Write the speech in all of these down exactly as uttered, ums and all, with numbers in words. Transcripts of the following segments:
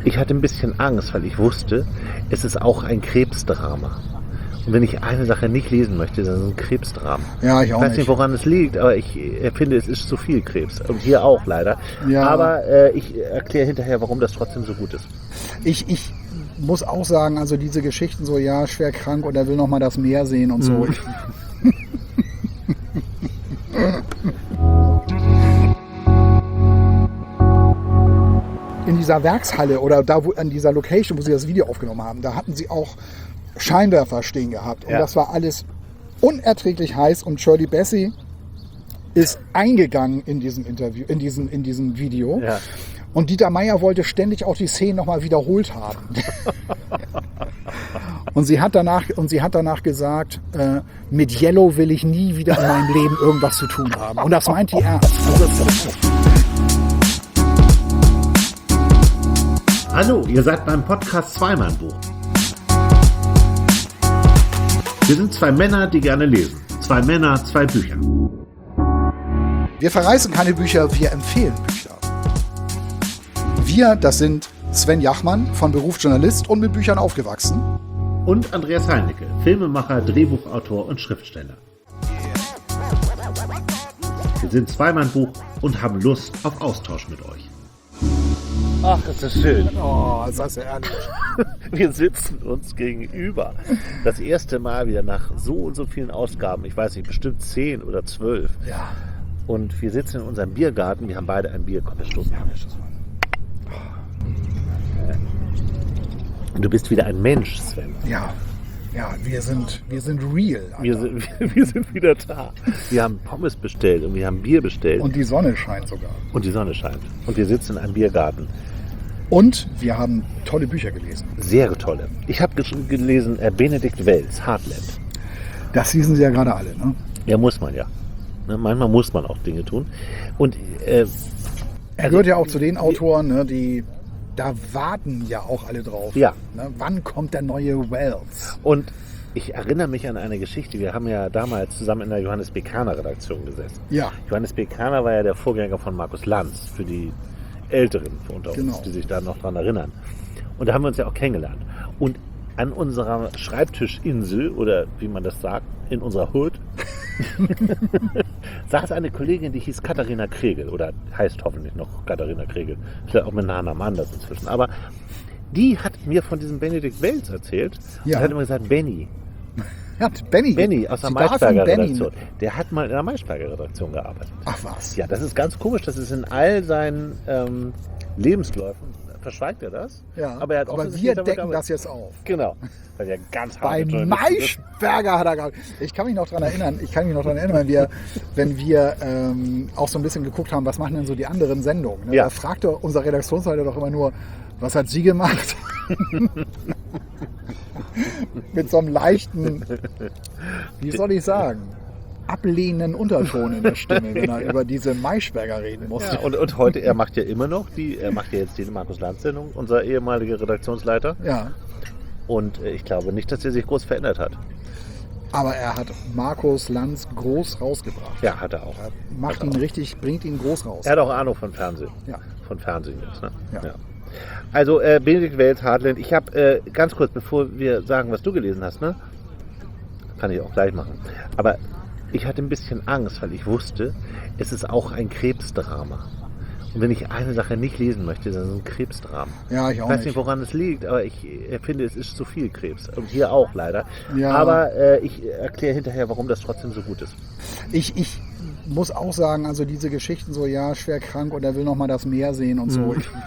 Ich hatte ein bisschen Angst, weil ich wusste, es ist auch ein Krebsdrama. Und wenn ich eine Sache nicht lesen möchte, dann ist es ein Krebsdrama. Ja, ich auch Ich weiß nicht. nicht, woran es liegt, aber ich äh, finde, es ist zu viel Krebs. Und hier auch leider. Ja. Aber äh, ich erkläre hinterher, warum das trotzdem so gut ist. Ich, ich muss auch sagen, also diese Geschichten so, ja, schwer krank und er will noch mal das Meer sehen und so. Mhm. Ich, in dieser Werkshalle oder da wo, an dieser Location, wo sie das Video aufgenommen haben, da hatten sie auch Scheinwerfer stehen gehabt. Und Ja. das war alles unerträglich heiß. Und Shirley Bassey ist eingegangen in diesem Interview, in diesem, in diesem Video. Ja. Und Dieter Meier wollte ständig auch die Szenen nochmal wiederholt haben. Und sie hat danach, und sie hat danach gesagt, äh, mit Yellow will ich nie wieder in meinem Leben irgendwas zu tun haben. Und das meint die ernst. Also, Hallo, ihr seid beim Podcast Zweimann-Buch. Wir sind zwei Männer, die gerne lesen. Zwei Männer, zwei Bücher. wir verreißen keine Bücher, wir empfehlen Bücher. Wir, das sind Sven Jachmann, von Beruf Journalist und mit Büchern aufgewachsen. Und Andreas Heinecke, Filmemacher, Drehbuchautor und Schriftsteller. Wir sind Zweimann-Buch und haben Lust auf Austausch mit euch. Ach, ist das schön. Oh, ist das ehrlich. Wir sitzen uns gegenüber. Das erste Mal wieder nach so und so vielen Ausgaben. Ich weiß nicht, bestimmt zehn oder zwölf. Ja. Und wir sitzen in unserem Biergarten. Wir haben beide ein Bier. Komm, wir stoßen. Ja, Mensch, das war... Und du bist wieder ein Mensch, Sven. Ja, ja, wir sind, wir sind real. Alter. Wir sind, wir sind wieder da. Wir haben Pommes bestellt und wir haben Bier bestellt. Und, Und die Sonne scheint sogar. und die Sonne scheint. Und wir sitzen in einem Biergarten. Und wir haben tolle Bücher gelesen. Sehr tolle. Ich habe gelesen äh, Benedikt Wells, Heartland. Das lesen sie ja gerade alle, ne? Ja, muss man ja. Ne, manchmal muss man auch Dinge tun. Und äh, Er gehört ja auch zu den Autoren, ne, die... Da warten ja auch alle drauf. Ja. Ne? Wann kommt der neue Wells? Und ich erinnere mich an eine Geschichte. Wir haben ja damals zusammen in der Johannes B. Kahner Redaktion gesessen. Ja. Johannes B. Kahner war ja der Vorgänger von Markus Lanz, für die Älteren unter uns, Genau. die sich da noch dran erinnern. Und da haben wir uns ja auch kennengelernt. Und an unserer Schreibtischinsel, oder wie man das sagt, in unserer Hood, saß eine Kollegin, die hieß Katharina Kregel, oder heißt hoffentlich noch Katharina Kregel. Vielleicht auch mit Nachnamen anders inzwischen. Aber die hat mir von diesem Benedikt Wells erzählt. Ja. Und hat immer gesagt, Benny, Ja, Benny. Benny aus der Sie darf ihn Maischberger Benny Redaktion. Der hat mal in der Maischberger Redaktion gearbeitet. Ach was. Ja, das ist ganz komisch. Das ist in all seinen ähm, Lebensläufen. Verschweigt er das? Ja, aber, er hat aber offensichtlich wir damit decken gearbeitet. das jetzt auf. Genau. Weil er ganz Bei hart ist. Maischberger hat er gehabt. Ich kann mich noch daran erinnern, ich kann mich noch daran erinnern, wenn wir, wenn wir ähm, auch so ein bisschen geguckt haben, was machen denn so die anderen Sendungen. Ne? Ja. Da fragte unser Redaktionsleiter doch immer nur, was hat sie gemacht? Mit so einem leichten, wie soll ich sagen, ablehnenden Unterton in der Stimme, wenn er über diese Maischberger reden musste. Ja, und, und heute, er macht ja immer noch die, er macht ja jetzt die Markus Lanz-Sendung, unser ehemaliger Redaktionsleiter. Ja. Und äh, ich glaube nicht, dass er sich groß verändert hat. Aber er hat Markus Lanz groß rausgebracht. Ja, hat er auch. Er macht Hat ihn er auch. richtig, bringt ihn groß raus. Er hat auch Ahnung von Fernsehen. Ja. Von Fernsehen jetzt, ne? Ja. Also äh, Benedikt Wells, Heartland. Ich habe äh, ganz kurz, bevor wir sagen, was du gelesen hast, ne? Kann ich auch gleich machen. Aber ich hatte ein bisschen Angst, weil ich wusste, es ist auch ein Krebsdrama. Und wenn ich eine Sache nicht lesen möchte, dann ist es ein Krebsdrama. Ja, ich Ich auch weiß nicht. nicht, woran es liegt, aber ich äh, finde, es ist zu viel Krebs. Und hier auch leider. Ja. Aber äh, ich erkläre hinterher, warum das trotzdem so gut ist. Ich, ich muss auch sagen, also diese Geschichten so, ja, schwer krank und er will noch mal das Meer sehen und so. Mhm. Ich,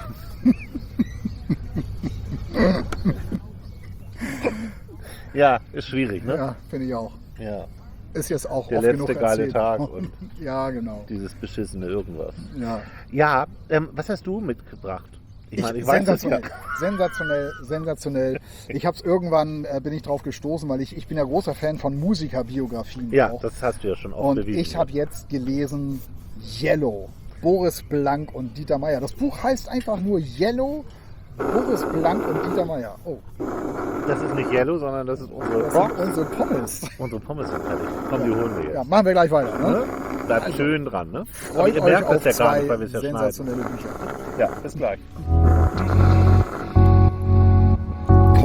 Ja, ist schwierig, ne? ja, finde ich auch. Ja. Ist jetzt auch Der oft letzte genug geile erzählt. Tag und Ja, genau. dieses beschissene irgendwas. Ja. Ja, ähm, was hast du mitgebracht? Ich meine, ich weiß es ja. sensationell, sensationell, sensationell. Ich habe es irgendwann, äh, bin ich drauf gestoßen, weil ich, ich bin ja großer Fan von Musikerbiografien Ja, auch. das hast du ja schon oft Und bewiesen. ich habe jetzt gelesen Yellow, Boris Blank und Dieter Meier. Das Buch heißt einfach nur Yellow, Boris Blank und Dieter Meier. Oh, Das ist nicht Yellow, sondern das ist unsere das Box. sind unsere Pommes. Unsere Pommes sind fertig. Komm, die holen wir jetzt. Ja, machen wir gleich weiter. Ne? Ne? Bleibt Also, schön dran, ne? Aber Freut ihr euch merkt auf das ja gar zwei nicht, weil wir es ja schneiden. sensationelle Bücher. Ja, bis gleich.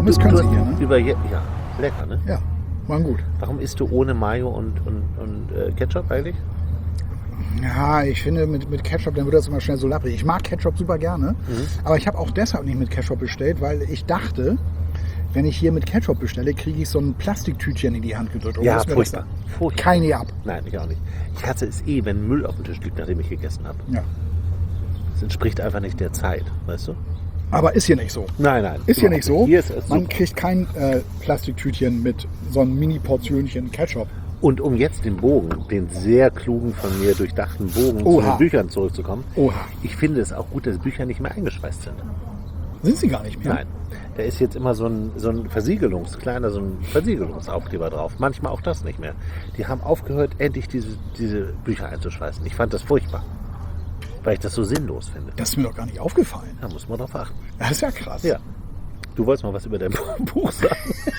Pommes du, können du sie hast hier, ne? Über, ja, lecker, ne? Ja, waren gut. Warum isst du ohne Mayo und, und, und äh, Ketchup eigentlich? Ja, ich finde, mit, mit Ketchup, dann wird das immer schnell so lapprig. Ich mag Ketchup super gerne, mhm. aber ich habe auch deshalb nicht mit Ketchup bestellt, weil ich dachte, wenn ich hier mit Ketchup bestelle, kriege ich so ein Plastiktütchen in die Hand gedrückt. Und ja, muss mir furchtbar. das furchtbar. Keine ab. Nein, ich auch nicht. Ich hasse es eh, wenn Müll auf dem Tisch liegt, nachdem ich gegessen habe. Ja. Das entspricht einfach nicht der Zeit, weißt du? Aber ist hier nicht so. Nein, nein. Ist hier nicht so. Hier ist es Man super. kriegt kein äh, Plastiktütchen mit so einem Mini-Portionchen Ketchup. Und um jetzt den Bogen, den sehr klugen, von mir durchdachten Bogen Oha. zu den Büchern zurückzukommen, Oha. ich finde es auch gut, dass Bücher nicht mehr eingeschweißt sind. Sind sie gar nicht mehr? Nein. Da ist jetzt immer so ein, so ein Versiegelungs, kleiner, so ein Versiegelungsaufkleber drauf. Manchmal auch das nicht mehr. Die haben aufgehört, endlich diese, diese Bücher einzuschweißen. Ich fand das furchtbar. Weil ich das so sinnlos finde. Das ist mir doch gar nicht aufgefallen. Da muss man drauf achten. Das ist ja krass. Ja. Du wolltest mal was über dein Buch sagen.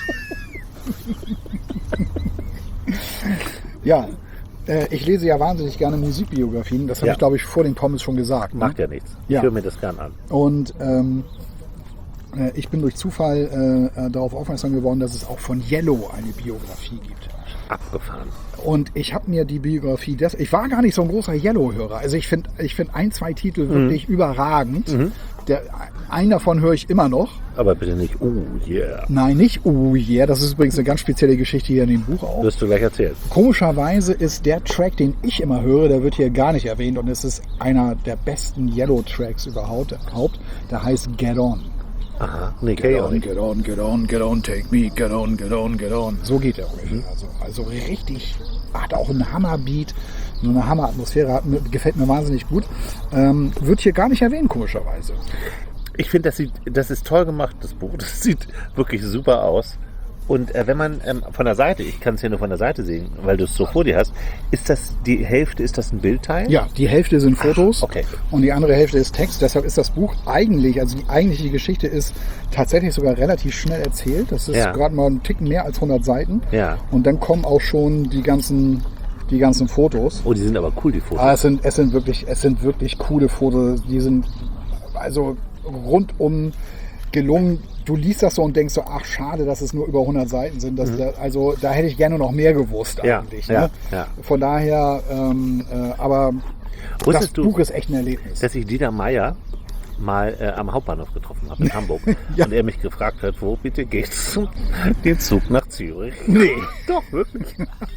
Ja, äh, ich lese ja wahnsinnig gerne Musikbiografien. Das habe Ja. ich, glaube ich, vor den Pommes schon gesagt. Ne? Macht ja nichts. Ja. Ich höre mir das gern an. Und ähm, äh, ich bin durch Zufall äh, äh, darauf aufmerksam geworden, dass es auch von Yellow eine Biografie gibt. Abgefahren. Und ich habe mir die Biografie, des, ich war gar nicht so ein großer Yellow-Hörer. Also ich finde ich find ein, zwei Titel wirklich überragend. Mhm. Der, einen davon höre ich immer noch. Aber bitte nicht, oh yeah. Nein, nicht Oh yeah. Das ist übrigens eine ganz spezielle Geschichte hier in dem Buch auch. Wirst du gleich erzählen. Komischerweise ist der Track, den ich immer höre, der wird hier gar nicht erwähnt und es ist einer der besten Yellow-Tracks überhaupt. Der heißt Get On. Aha, nee, kenn Get ich auch on, nicht. get on, get on, get on, take me, get on, get on, get on. So geht der ungefähr. Also, also richtig, hat auch einen Hammerbeat, so eine Hammeratmosphäre, hat, mir- gefällt mir wahnsinnig gut. Ähm, wird hier gar nicht erwähnt, komischerweise. Ich finde, das, sieht- das ist toll gemacht, das Buch. Das sieht wirklich super aus. Und äh, wenn man ähm, von der Seite, ich kann es hier nur von der Seite sehen, weil du es so vor dir hast, ist das die Hälfte, ist das ein Bildteil? Ja, die Hälfte sind Fotos okay. und die andere Hälfte ist Text. Deshalb ist das Buch eigentlich, also die eigentliche Geschichte ist tatsächlich sogar relativ schnell erzählt. Das ist Ja. gerade mal ein Ticken mehr als hundert Seiten. Ja. Und dann kommen auch schon die ganzen, die ganzen Fotos. Oh, die sind aber cool, die Fotos. Aber es sind, es sind wirklich, es sind wirklich coole Fotos. Die sind also rundum gelungen. Du liest das so und denkst so, ach schade, dass es nur über hundert Seiten sind. Das, da, also da hätte ich gerne noch mehr gewusst Ja, eigentlich. ja, ne? ja. Von daher, ähm, äh, aber das Wusstest du, Buch ist echt ein Erlebnis. dass ich Dieter Meier mal äh, am Hauptbahnhof getroffen habe in Hamburg Ja. und er mich gefragt hat, wo bitte geht's den Zug nach Zürich? Nee. Doch, wirklich.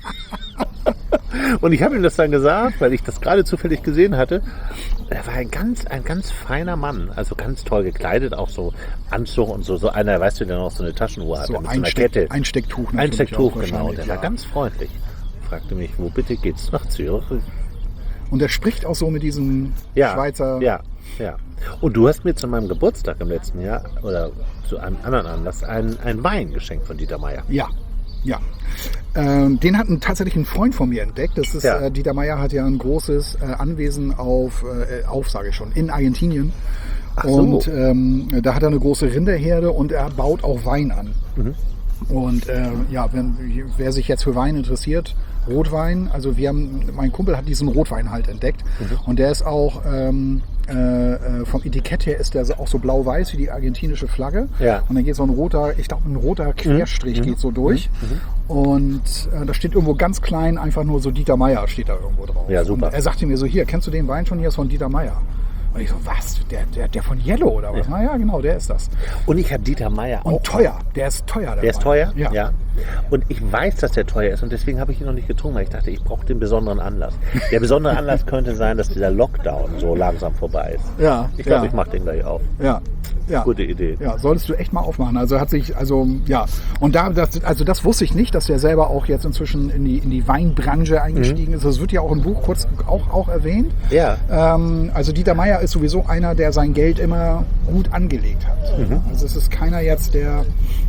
Und ich habe ihm das dann gesagt, weil ich das gerade zufällig gesehen hatte. Er war ein ganz, ein ganz feiner Mann, also ganz toll gekleidet, auch so Anzug und so, so einer, weißt du, der noch so eine Taschenuhr So hatte mit so einer Einsteck, Kette. Einstecktuch. natürlich Einstecktuch, auch genau. wahrscheinlich, Der war ja. ganz freundlich. Fragte mich, wo bitte geht's nach Zürich? Und er spricht auch so mit diesem Ja, Schweizer. ja, ja. Und du hast mir zu meinem Geburtstag im letzten Jahr oder zu einem anderen Anlass einen, einen Wein geschenkt von Dieter Meier. Ja, ja. Ähm, den hat ein, tatsächlich ein Freund von mir entdeckt. Das ist, Ja. äh, Dieter Meier hat ja ein großes äh, Anwesen auf, äh, auf, sage ich schon, in Argentinien. Ach so. Und ähm, da hat er eine große Rinderherde und er baut auch Wein an. Mhm. Und äh, ja, wenn, wer sich jetzt für Wein interessiert, Rotwein, also wir haben, mein Kumpel hat diesen Rotwein halt entdeckt Mhm. und der ist auch ähm, äh, äh, vom Etikett her ist der so- auch so blau-weiß wie die argentinische Flagge. Ja. Und dann geht so ein roter, ich glaube ein roter Querstrich Mhm. geht so durch. Und äh, da steht irgendwo ganz klein einfach nur so Dieter Meier steht da irgendwo drauf. Ja, super. Und er sagte mir so, hier, kennst du den Wein schon? Hier ist von Dieter Meier. Und ich so, was? Der, der, der von Yellow oder was? Ja. Na ja, genau, der ist das. Und ich habe Dieter Meier Und auch. teuer, der ist teuer. Der ist Wein. teuer? Ja. Und ich weiß, dass der teuer ist und deswegen habe ich ihn noch nicht getrunken, weil ich dachte, ich brauche den besonderen Anlass. Der besondere Anlass könnte sein, dass dieser Lockdown so langsam vorbei ist. Ja, Ich glaube, ja. ich mache den gleich auf. Ja, ja. Gute Idee. Ja, solltest du echt mal aufmachen. Also hat sich, also ja, und da, das, also das wusste ich nicht, dass der selber auch jetzt inzwischen in die in die Weinbranche eingestiegen ist. Das wird ja auch im Buch kurz auch auch erwähnt. Ja. Ähm, also Dieter Meier ist sowieso einer, der sein Geld immer gut angelegt hat. Mhm. Also es ist keiner jetzt, der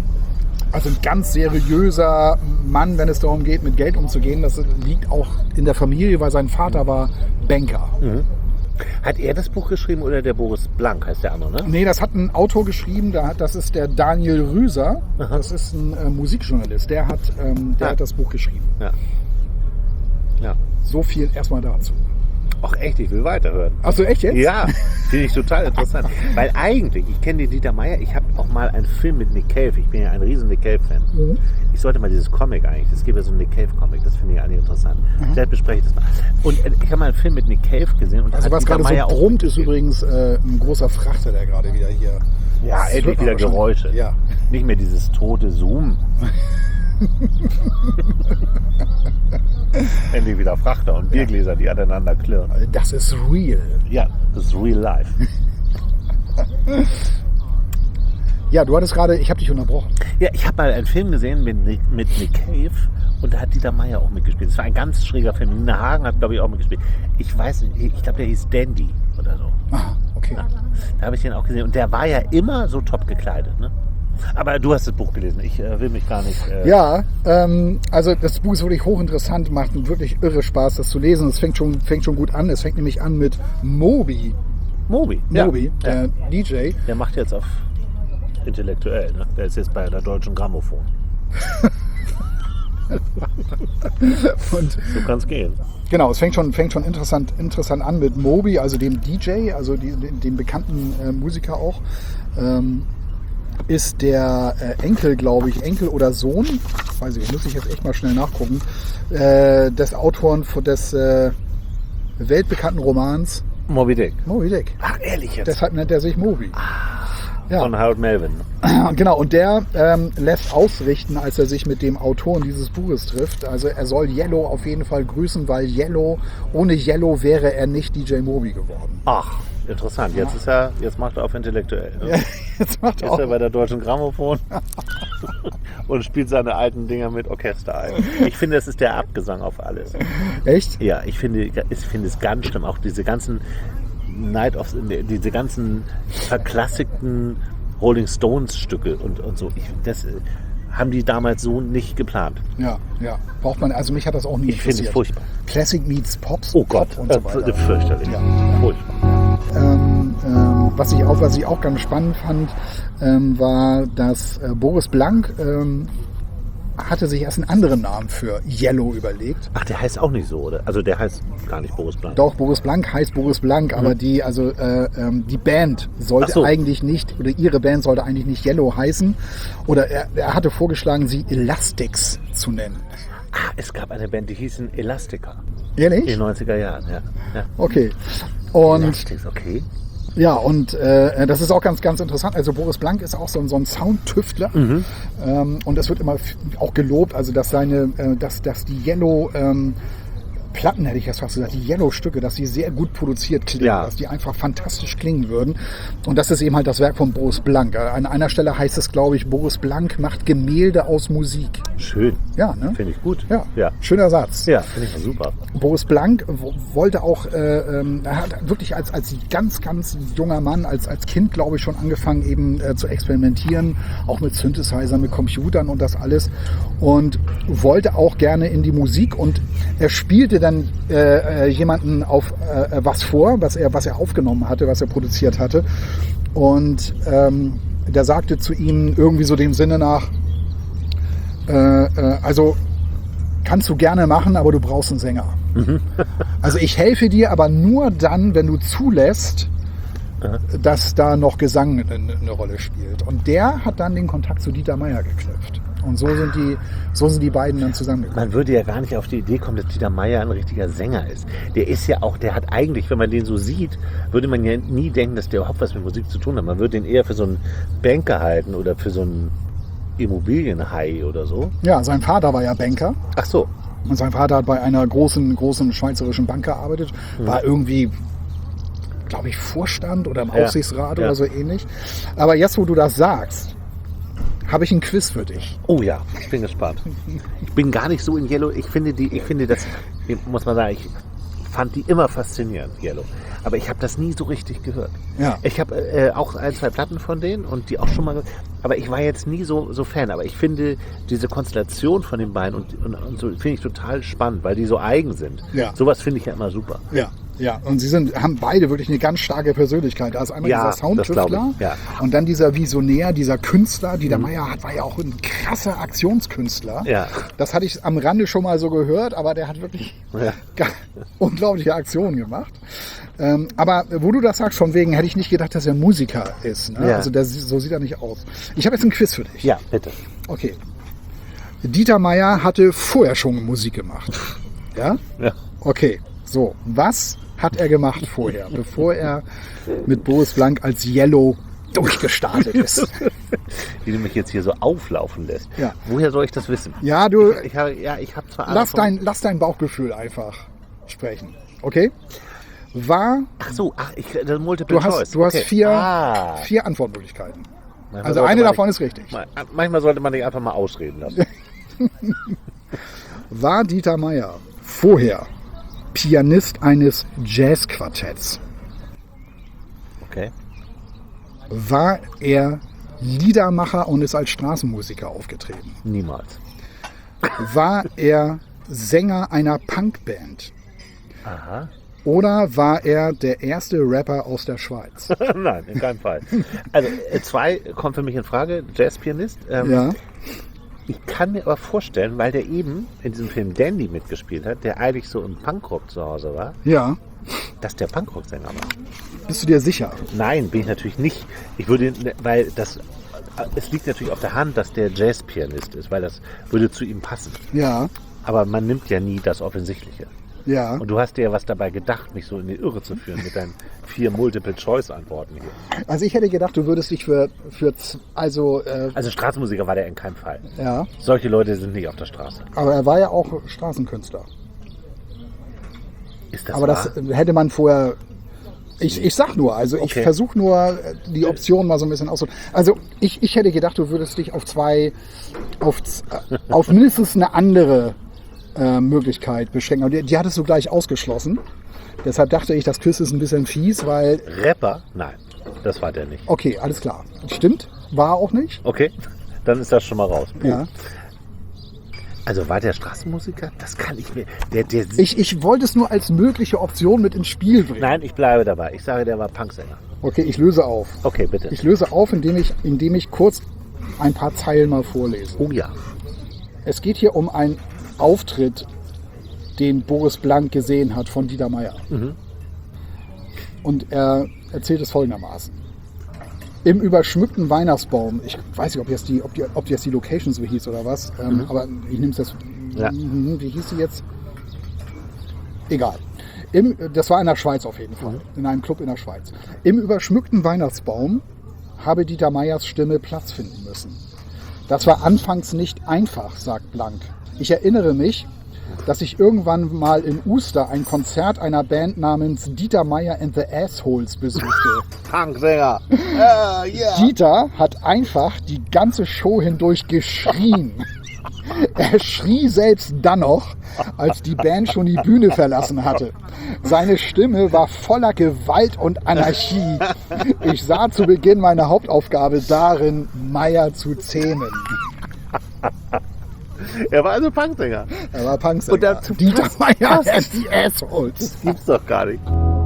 also ein ganz seriöser Mann, wenn es darum geht, mit Geld umzugehen. Das liegt auch in der Familie, weil sein Vater war Banker. Mhm. Hat er das Buch geschrieben oder der Boris Blank heißt der andere, ne? Nee, das hat ein Autor geschrieben, da hat- das ist der Daniel Rüser. Aha. Das ist ein äh, Musikjournalist, der hat, ähm, der Ah. hat das Buch geschrieben. Ja. Ja. So viel erstmal dazu. Ach echt, ich will weiterhören. Achso, echt jetzt? Ja, finde ich total interessant. Weil eigentlich, ich kenne den Dieter Meier, ich habe auch mal einen Film mit Nick Cave, ich bin ja ein riesen Nick Cave-Fan. Mhm. Ich sollte mal dieses Comic eigentlich, es gibt ja so einen Nick Cave-Comic, das finde ich eigentlich interessant. Mhm. Vielleicht bespreche ich das mal. Und äh, ich habe mal einen Film mit Nick Cave gesehen. Und also was gerade so Meier brummt, ist übrigens äh, ein großer Frachter, der gerade wieder hier... Ja, endlich wieder Geräusche. Ja. Nicht mehr dieses tote Zoom. Endlich wieder Frachter und Biergläser, die aneinander klirren. Das ist real. Ja, das ist real life. Ja, du hattest gerade, ich habe dich unterbrochen. Ja, ich habe mal einen Film gesehen mit Nick, mit Nick Cave und da hat Dieter Meier auch mitgespielt. Es war ein ganz schräger Film. Nina Hagen hat, glaube ich, auch mitgespielt. Ich weiß nicht, ich glaube, der hieß Dandy oder so. Ah, okay. Ja, da habe ich den auch gesehen und der war ja immer so top gekleidet, ne? Aber du hast das Buch gelesen, ich äh, will mich gar nicht... Äh ja, ähm, also das Buch ist wirklich hochinteressant, macht wirklich irre Spaß, das zu lesen. Es fängt schon, fängt schon gut an, es fängt nämlich an mit Moby. Moby? Moby, ja. der ja. D J. Der macht jetzt auf intellektuell, ne? Der ist jetzt bei der Deutschen Grammophon. Und so kann es gehen. Genau, es fängt schon, fängt schon interessant, interessant an mit Moby, also dem D J, also die, dem bekannten äh, Musiker auch. Ähm, ist der äh, Enkel, glaube ich, Enkel oder Sohn, weiß ich, muss ich jetzt echt mal schnell nachgucken, äh, des Autoren des äh, weltbekannten Romans Moby Dick. Moby Dick. Ach, ehrlich jetzt? Deshalb nennt er sich Moby. Ah, ja. Von Harold Melvin. Genau, und der ähm, lässt ausrichten, als er sich mit dem Autoren dieses Buches trifft. Also er soll Yellow auf jeden Fall grüßen, weil Yellow, ohne Yellow wäre er nicht D J Moby geworden. Ach, interessant. Jetzt ist er, jetzt macht er auf intellektuell. Ne? Ja, jetzt macht jetzt er ist er bei der Deutschen Grammophon und spielt seine alten Dinger mit Orchester ein. Ich finde, das ist der Abgesang auf alles. Echt? Ja, ich finde, ich finde es ganz schlimm. Auch diese ganzen Night of, diese ganzen verklassigten Rolling Stones Stücke und, und so. Ich, das haben die damals so nicht geplant. Ja, ja. Braucht man, also mich hat das auch nie Ich finde es furchtbar. Classic meets Pops. Oh Gott, Pop und so weiter. Äh, fürchterlich. Ja. Furchtbar. Ähm, ähm, was, ich auch, was ich auch ganz spannend fand, ähm, war, dass äh, Boris Blank ähm, hatte sich erst einen anderen Namen für Yellow überlegt. Ach, der heißt auch nicht so, oder? Also der heißt gar nicht Boris Blank. Doch, Boris Blank heißt Boris Blank, mhm. aber die, also äh, ähm, die Band sollte so. eigentlich nicht, oder ihre Band sollte eigentlich nicht Yellow heißen. Oder er, er hatte vorgeschlagen, sie Elastics zu nennen. Ah, es gab eine Band, die hießen Elastica. Ehrlich? In den neunziger Jahren, ja. ja. Okay. Und Elastics, okay. ja, und äh, das ist auch ganz, ganz interessant. Also Boris Blank ist auch so, so ein Soundtüftler. Mhm. Ähm, und es wird immer auch gelobt, also dass seine, äh, dass, dass die Yellow ähm, Platten, hätte ich jetzt fast gesagt, die Yellow-Stücke, dass die sehr gut produziert klingen, ja. dass die einfach fantastisch klingen würden. Und das ist eben halt das Werk von Boris Blank. An einer Stelle heißt es, glaube ich, Boris Blank macht Gemälde aus Musik. Schön. Ja, ne? Finde ich gut. Ja. ja. Schöner Satz. Ja, finde ich super. Boris Blank w- wollte auch, äh, ähm, er hat wirklich als, als ganz, ganz junger Mann, als, als Kind, glaube ich, schon angefangen eben äh, zu experimentieren, auch mit Synthesizern, mit Computern und das alles. Und wollte auch gerne in die Musik und er spielte dann äh, jemanden auf äh, was vor, was er, was er aufgenommen hatte, was er produziert hatte. Und ähm, der sagte zu ihm irgendwie so dem Sinne nach, äh, äh, also kannst du gerne machen, aber du brauchst einen Sänger. Mhm. Also ich helfe dir, aber nur dann, wenn du zulässt, Aha. dass da noch Gesang eine, eine Rolle spielt. Und der hat dann den Kontakt zu Dieter Meier geknüpft. Und so sind die, so sind die beiden dann zusammengekommen. Man würde ja gar nicht auf die Idee kommen, dass Dieter Meier ein richtiger Sänger ist. Der ist ja auch, der hat eigentlich, wenn man den so sieht, würde man ja nie denken, dass der überhaupt was mit Musik zu tun hat. Man würde den eher für so einen Banker halten oder für so einen Immobilienhai oder so. Ja, sein Vater war ja Banker. Ach so. Und sein Vater hat bei einer großen, großen schweizerischen Bank gearbeitet, mhm. war irgendwie, glaube ich, Vorstand oder im Aufsichtsrat ja, ja. oder so ähnlich. Aber jetzt, wo du das sagst, habe ich ein Quiz für dich. Oh ja, ich bin gespannt. Ich bin gar nicht so in Yellow. Ich finde die, ich finde das, muss man sagen, ich fand die immer faszinierend, Yellow. Aber ich habe das nie so richtig gehört. Ja. Ich habe äh, auch ein, zwei Platten von denen und die auch schon mal, aber ich war jetzt nie so, so Fan. Aber ich finde diese Konstellation von den beiden und, und, und so finde ich total spannend, weil die so eigen sind. Ja. Sowas finde ich ja immer super. Ja. Ja, und sie sind, haben beide wirklich eine ganz starke Persönlichkeit. Da ist einmal Ja, dieser das glaub Soundtüftler ich, ja. und dann dieser Visionär, dieser Künstler. Dieter Meier hat, war ja auch ein krasser Aktionskünstler. Ja. Das hatte ich am Rande schon mal so gehört, aber der hat wirklich Ja. ga- unglaubliche Aktionen gemacht. Ähm, aber wo du das sagst, von wegen, hätte ich nicht gedacht, dass er Musiker ist. Ne? Ja. Also der, so sieht er nicht aus. Ich habe jetzt ein Quiz für dich. Ja, bitte. Okay. Dieter Meier hatte vorher schon Musik gemacht. Ja? Ja. Okay. So, was hat er gemacht vorher, bevor er mit Boris Blank als Yellow durchgestartet ist? Wie du mich jetzt hier so auflaufen lässt. Ja. Woher soll ich das wissen? Ja, du, Ich habe, ja, ich habe zwar lass Ahnung dein, lass dein Bauchgefühl einfach sprechen. Okay? War, von- Ach so, ach, ich, das Multiple du Choice. hast, du hast okay. vier, Ah. vier Antwortmöglichkeiten. Manchmal Also sollte eine man davon nicht, ist richtig. Manchmal sollte man dich einfach mal ausreden lassen. War Dieter Meier vorher Pianist eines Jazzquartetts? Okay. War er Liedermacher und ist als Straßenmusiker aufgetreten? Niemals. War er Sänger einer Punkband? Aha. Oder war er der erste Rapper aus der Schweiz? Nein, in keinem Fall. Also äh, zwei kommt für mich in Frage. Jazzpianist. Ähm, Ja. Ich kann mir aber vorstellen, weil der eben in diesem Film Dandy mitgespielt hat, der eigentlich so im Punkrock zu Hause war, Ja. dass der Punkrock-Sänger war. Bist du dir sicher? Nein, bin ich natürlich nicht. Ich würde, weil das, es liegt natürlich auf der Hand, dass der Jazzpianist ist, weil das würde zu ihm passen. Ja. Aber man nimmt ja nie das Offensichtliche. Ja. Und du hast dir ja was dabei gedacht, mich so in die Irre zu führen mit deinen vier Multiple-Choice-Antworten hier. Also ich hätte gedacht, du würdest dich für, für z- also, äh, Also Straßenmusiker war der in keinem Fall. ja. Solche Leute sind nicht auf der Straße. Aber er war ja auch Straßenkünstler. Ist das Aber wahr? das hätte man vorher. Ich, ich sag nur, also ich Okay. versuche nur die Option mal so ein bisschen auszuholen. Also ich, ich hätte gedacht, du würdest dich auf zwei, auf, z- auf mindestens eine andere äh, Möglichkeit beschränken. Und die, die hattest du gleich ausgeschlossen. Deshalb dachte ich, das Quiz ist ein bisschen fies, weil, Rapper? Nein, das war der nicht. okay, alles klar. Stimmt, war auch nicht. Okay, dann ist das schon mal raus. Puh. Ja. Also war der Straßenmusiker? Das kann ich mir. Der, der Ich, ich wollte es nur als mögliche Option mit ins Spiel bringen. Nein, ich bleibe dabei. Ich sage, der war Punksänger. Okay, ich löse auf. Okay, bitte. Ich löse auf, indem ich, indem ich kurz ein paar Zeilen mal vorlese. Oh ja. Es geht hier um einen Auftritt, den Boris Blank gesehen hat von Dieter Meier. Mhm. Und er erzählt es folgendermaßen. Im überschmückten Weihnachtsbaum, ich weiß nicht, ob jetzt die, ob die, ob jetzt die Location so hieß oder was, ähm, Mhm. aber ich nehme es jetzt, Ja. Mhm, wie hieß sie jetzt? Egal. Im, das war in der Schweiz auf jeden Fall, Mhm. in einem Club in der Schweiz. Im überschmückten Weihnachtsbaum habe Dieter Meiers Stimme Platz finden müssen. Das war anfangs nicht einfach, sagt Blank. Ich erinnere mich, dass ich irgendwann mal in Uster ein Konzert einer Band namens Dieter Meier and the Assholes besuchte. Punksänger. Ja, ja. Dieter hat einfach die ganze Show hindurch geschrien. Er schrie selbst dann noch, als die Band schon die Bühne verlassen hatte. Seine Stimme war voller Gewalt und Anarchie. Ich sah zu Beginn meine Hauptaufgabe darin, Meier zu zähmen. Er war also Punksänger. Er war Punksänger. Und dazu Dieter passt- Meier passt- and the Assholes. Das gibt's doch gar nicht.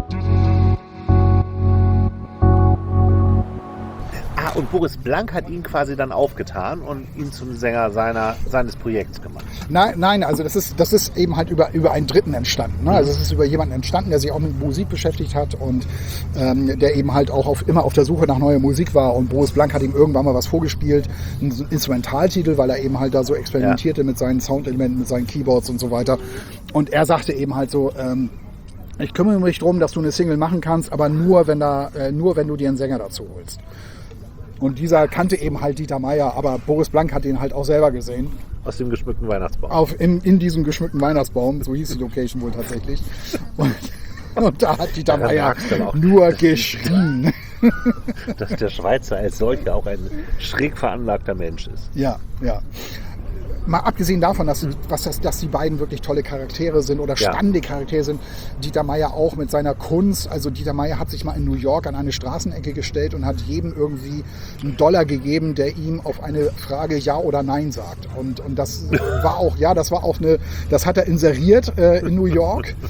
Ah, und Boris Blank hat ihn quasi dann aufgetan und ihn zum Sänger seiner, seines Projekts gemacht. Nein, nein, also das ist, das ist eben halt über, über einen Dritten entstanden. Ne? Also es ist über jemanden entstanden, der sich auch mit Musik beschäftigt hat und ähm, der eben halt auch auf, immer auf der Suche nach neuer Musik war. Und Boris Blank hat ihm irgendwann mal was vorgespielt, einen Instrumentaltitel, weil er eben halt da so experimentierte ja. mit seinen Soundelementen, mit seinen Keyboards und so weiter. Und er sagte eben halt so, ähm, ich kümmere mich darum, dass du eine Single machen kannst, aber nur, wenn, da, äh, nur, wenn du dir einen Sänger dazu holst. Und dieser kannte eben halt Dieter Meier, aber Boris Blank hat ihn halt auch selber gesehen. Aus dem geschmückten Weihnachtsbaum. Auf, in, in diesem geschmückten Weihnachtsbaum, so hieß die Location wohl tatsächlich. Und, und da hat Dieter Daran Meier mag's dann auch. nur geschrien. Dass der Schweizer als solcher auch ein schräg veranlagter Mensch ist. Ja, ja. Mal abgesehen davon, dass, was das, dass die beiden wirklich tolle Charaktere sind oder Ja. spannende Charaktere sind. Dieter Meier auch mit seiner Kunst. Also Dieter Meier hat sich mal in New York an eine Straßenecke gestellt und hat jedem irgendwie einen Dollar gegeben, der ihm auf eine Frage Ja oder Nein sagt. Und, und das war auch, ja, das war auch eine, das hat er inseriert äh, in New York.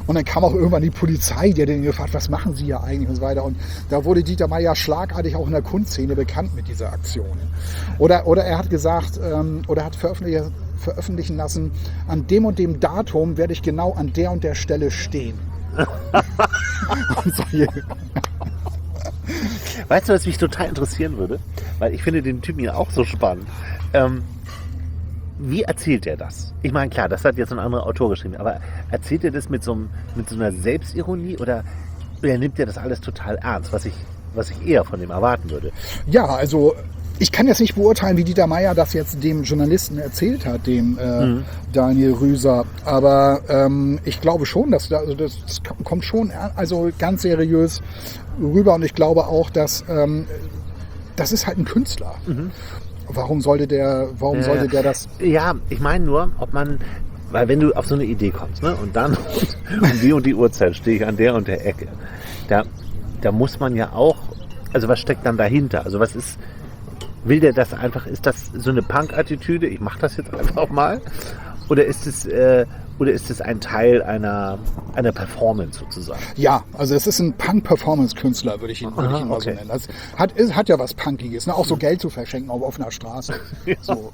Und dann kam auch irgendwann die Polizei, die hat den gefragt, was machen Sie hier eigentlich und so weiter. Und da wurde Dieter Meier schlagartig auch in der Kunstszene bekannt mit dieser Aktion. Oder, oder er hat gesagt, ähm, oder hat veröffentlicht, veröffentlichen lassen, an dem und dem Datum werde ich genau an der und der Stelle stehen. Und solche, Weißt du, was mich total interessieren würde? Weil ich finde den Typen ja auch so spannend. Ähm, wie erzählt er das? Ich meine, klar, das hat jetzt ein anderer Autor geschrieben, aber erzählt er das mit so, einem, mit so einer Selbstironie oder, oder nimmt er das alles total ernst, was ich, was ich eher von ihm erwarten würde? ja, also ich kann jetzt nicht beurteilen, wie Dieter Meier das jetzt dem Journalisten erzählt hat, dem äh, mhm. Daniel Rüser. Aber ähm, ich glaube schon, dass da, also das, das kommt schon also ganz seriös rüber. Und ich glaube auch, dass ähm, das ist halt ein Künstler. Mhm. Warum sollte der, warum äh, sollte der das? Ja, ich meine nur, ob man, weil wenn du auf so eine Idee kommst, ne, und dann um die und die Uhrzeit stehe ich an der und der Ecke, da, da muss man ja auch, also was steckt dann dahinter? Also was ist Will der das einfach, ist das so eine Punk-Attitüde, ich mache das jetzt einfach mal? Oder ist es, äh, oder ist es ein Teil einer, einer Performance sozusagen? Ja, also es ist ein Punk-Performance-Künstler, würde ich ihn, würde Aha, ich ihn mal okay. so nennen. Das hat, ist, hat ja was Punkiges, ne? Auch so Geld zu verschenken auf offener Straße. So.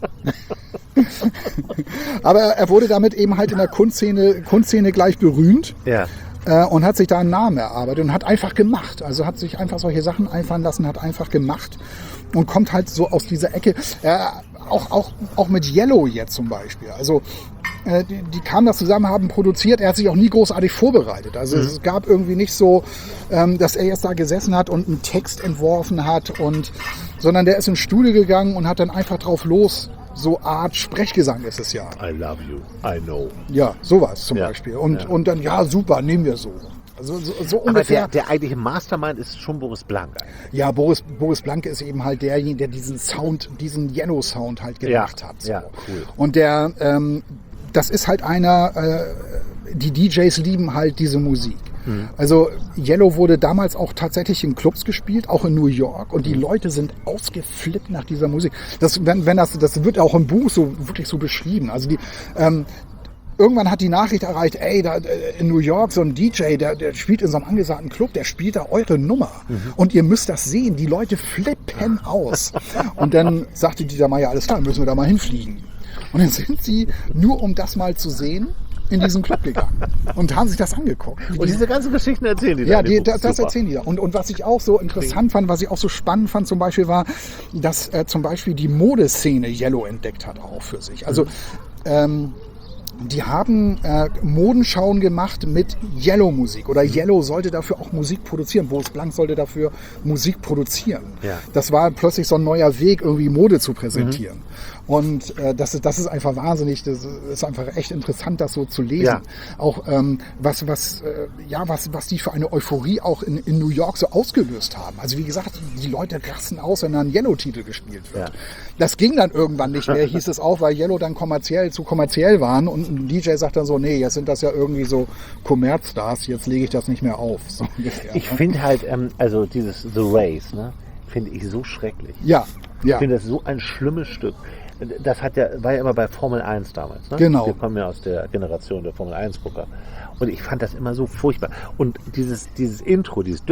Aber er wurde damit eben halt in der Kunstszene, Kunstszene gleich berühmt. Ja. Und hat sich da einen Namen erarbeitet und hat einfach gemacht. Also hat sich einfach solche Sachen einfallen lassen, hat einfach gemacht und kommt halt so aus dieser Ecke. Äh, auch, auch, auch mit Yellow jetzt zum Beispiel. Also äh, die, die kamen da zusammen, haben produziert. Er hat sich auch nie großartig vorbereitet. Also mhm. es gab irgendwie nicht so, ähm, dass er jetzt da gesessen hat und einen Text entworfen hat, und sondern der ist ins Studio gegangen und hat dann einfach drauf los. So Art Sprechgesang ist es ja. I love you, I know. Ja, sowas zum ja. Beispiel. Und, ja. und dann, ja, super, nehmen wir so. Also so, so ungefähr. Aber der, der eigentliche Mastermind ist schon Boris Blank eigentlich. Ja, Boris, Boris Blank ist eben halt derjenige, der diesen Sound, diesen Yellow-Sound halt gemacht ja. hat. So. Ja, cool. Und der, ähm, das ist halt einer, äh, die D Js lieben halt diese Musik. Mhm. Also Yellow wurde damals auch tatsächlich in Clubs gespielt, auch in New York, und die mhm. Leute sind ausgeflippt nach dieser Musik. Das, wenn, wenn das, das wird auch im Buch so wirklich so beschrieben. Also die, ähm, irgendwann hat die Nachricht erreicht, ey, da in New York so ein D J, der, der spielt in so einem angesagten Club, der spielt da eure Nummer. Mhm. Und ihr müsst das sehen, die Leute flippen aus. Und dann sagte Dieter Meier, alles klar, müssen wir da mal hinfliegen. Und dann sind sie, nur um das mal zu sehen, in diesen Club gegangen und haben sich das angeguckt. Und diese ganzen Geschichten erzählen die da. Ja, die, das, das erzählen die da. Und, und was ich auch so interessant fand, was ich auch so spannend fand zum Beispiel, war, dass äh, zum Beispiel die Modeszene Yellow entdeckt hat auch für sich. Also ähm, die haben äh, Modenschauen gemacht mit Yellow-Musik, oder Yellow sollte dafür auch Musik produzieren. Boris Blank sollte dafür Musik produzieren. Ja. Das war plötzlich so ein neuer Weg, irgendwie Mode zu präsentieren. Mhm. Und äh, das, ist, das ist einfach wahnsinnig, das ist einfach echt interessant, das so zu lesen. Ja. Auch ähm, was, was, äh, ja, was, was die für eine Euphorie auch in, in New York so ausgelöst haben. Also wie gesagt, die Leute rasten aus, wenn da ein Yellow-Titel gespielt wird. Ja. Das ging dann irgendwann nicht mehr, hieß es auch, weil Yellow dann kommerziell zu kommerziell waren, und ein D J sagt dann so, nee, jetzt sind das ja irgendwie so Kommerzstars, jetzt lege ich das nicht mehr auf. So ungefähr, ich ne? finde halt, ähm, also dieses The Race, ne, finde ich so schrecklich. Ja, ja. Ich finde das so ein schlimmes Stück. Das hat ja, war ja immer bei Formel eins damals. Ne? Genau. Wir kommen ja aus der Generation der Formel eins Gucker. Und ich fand das immer so furchtbar. Und dieses, dieses Intro, dieses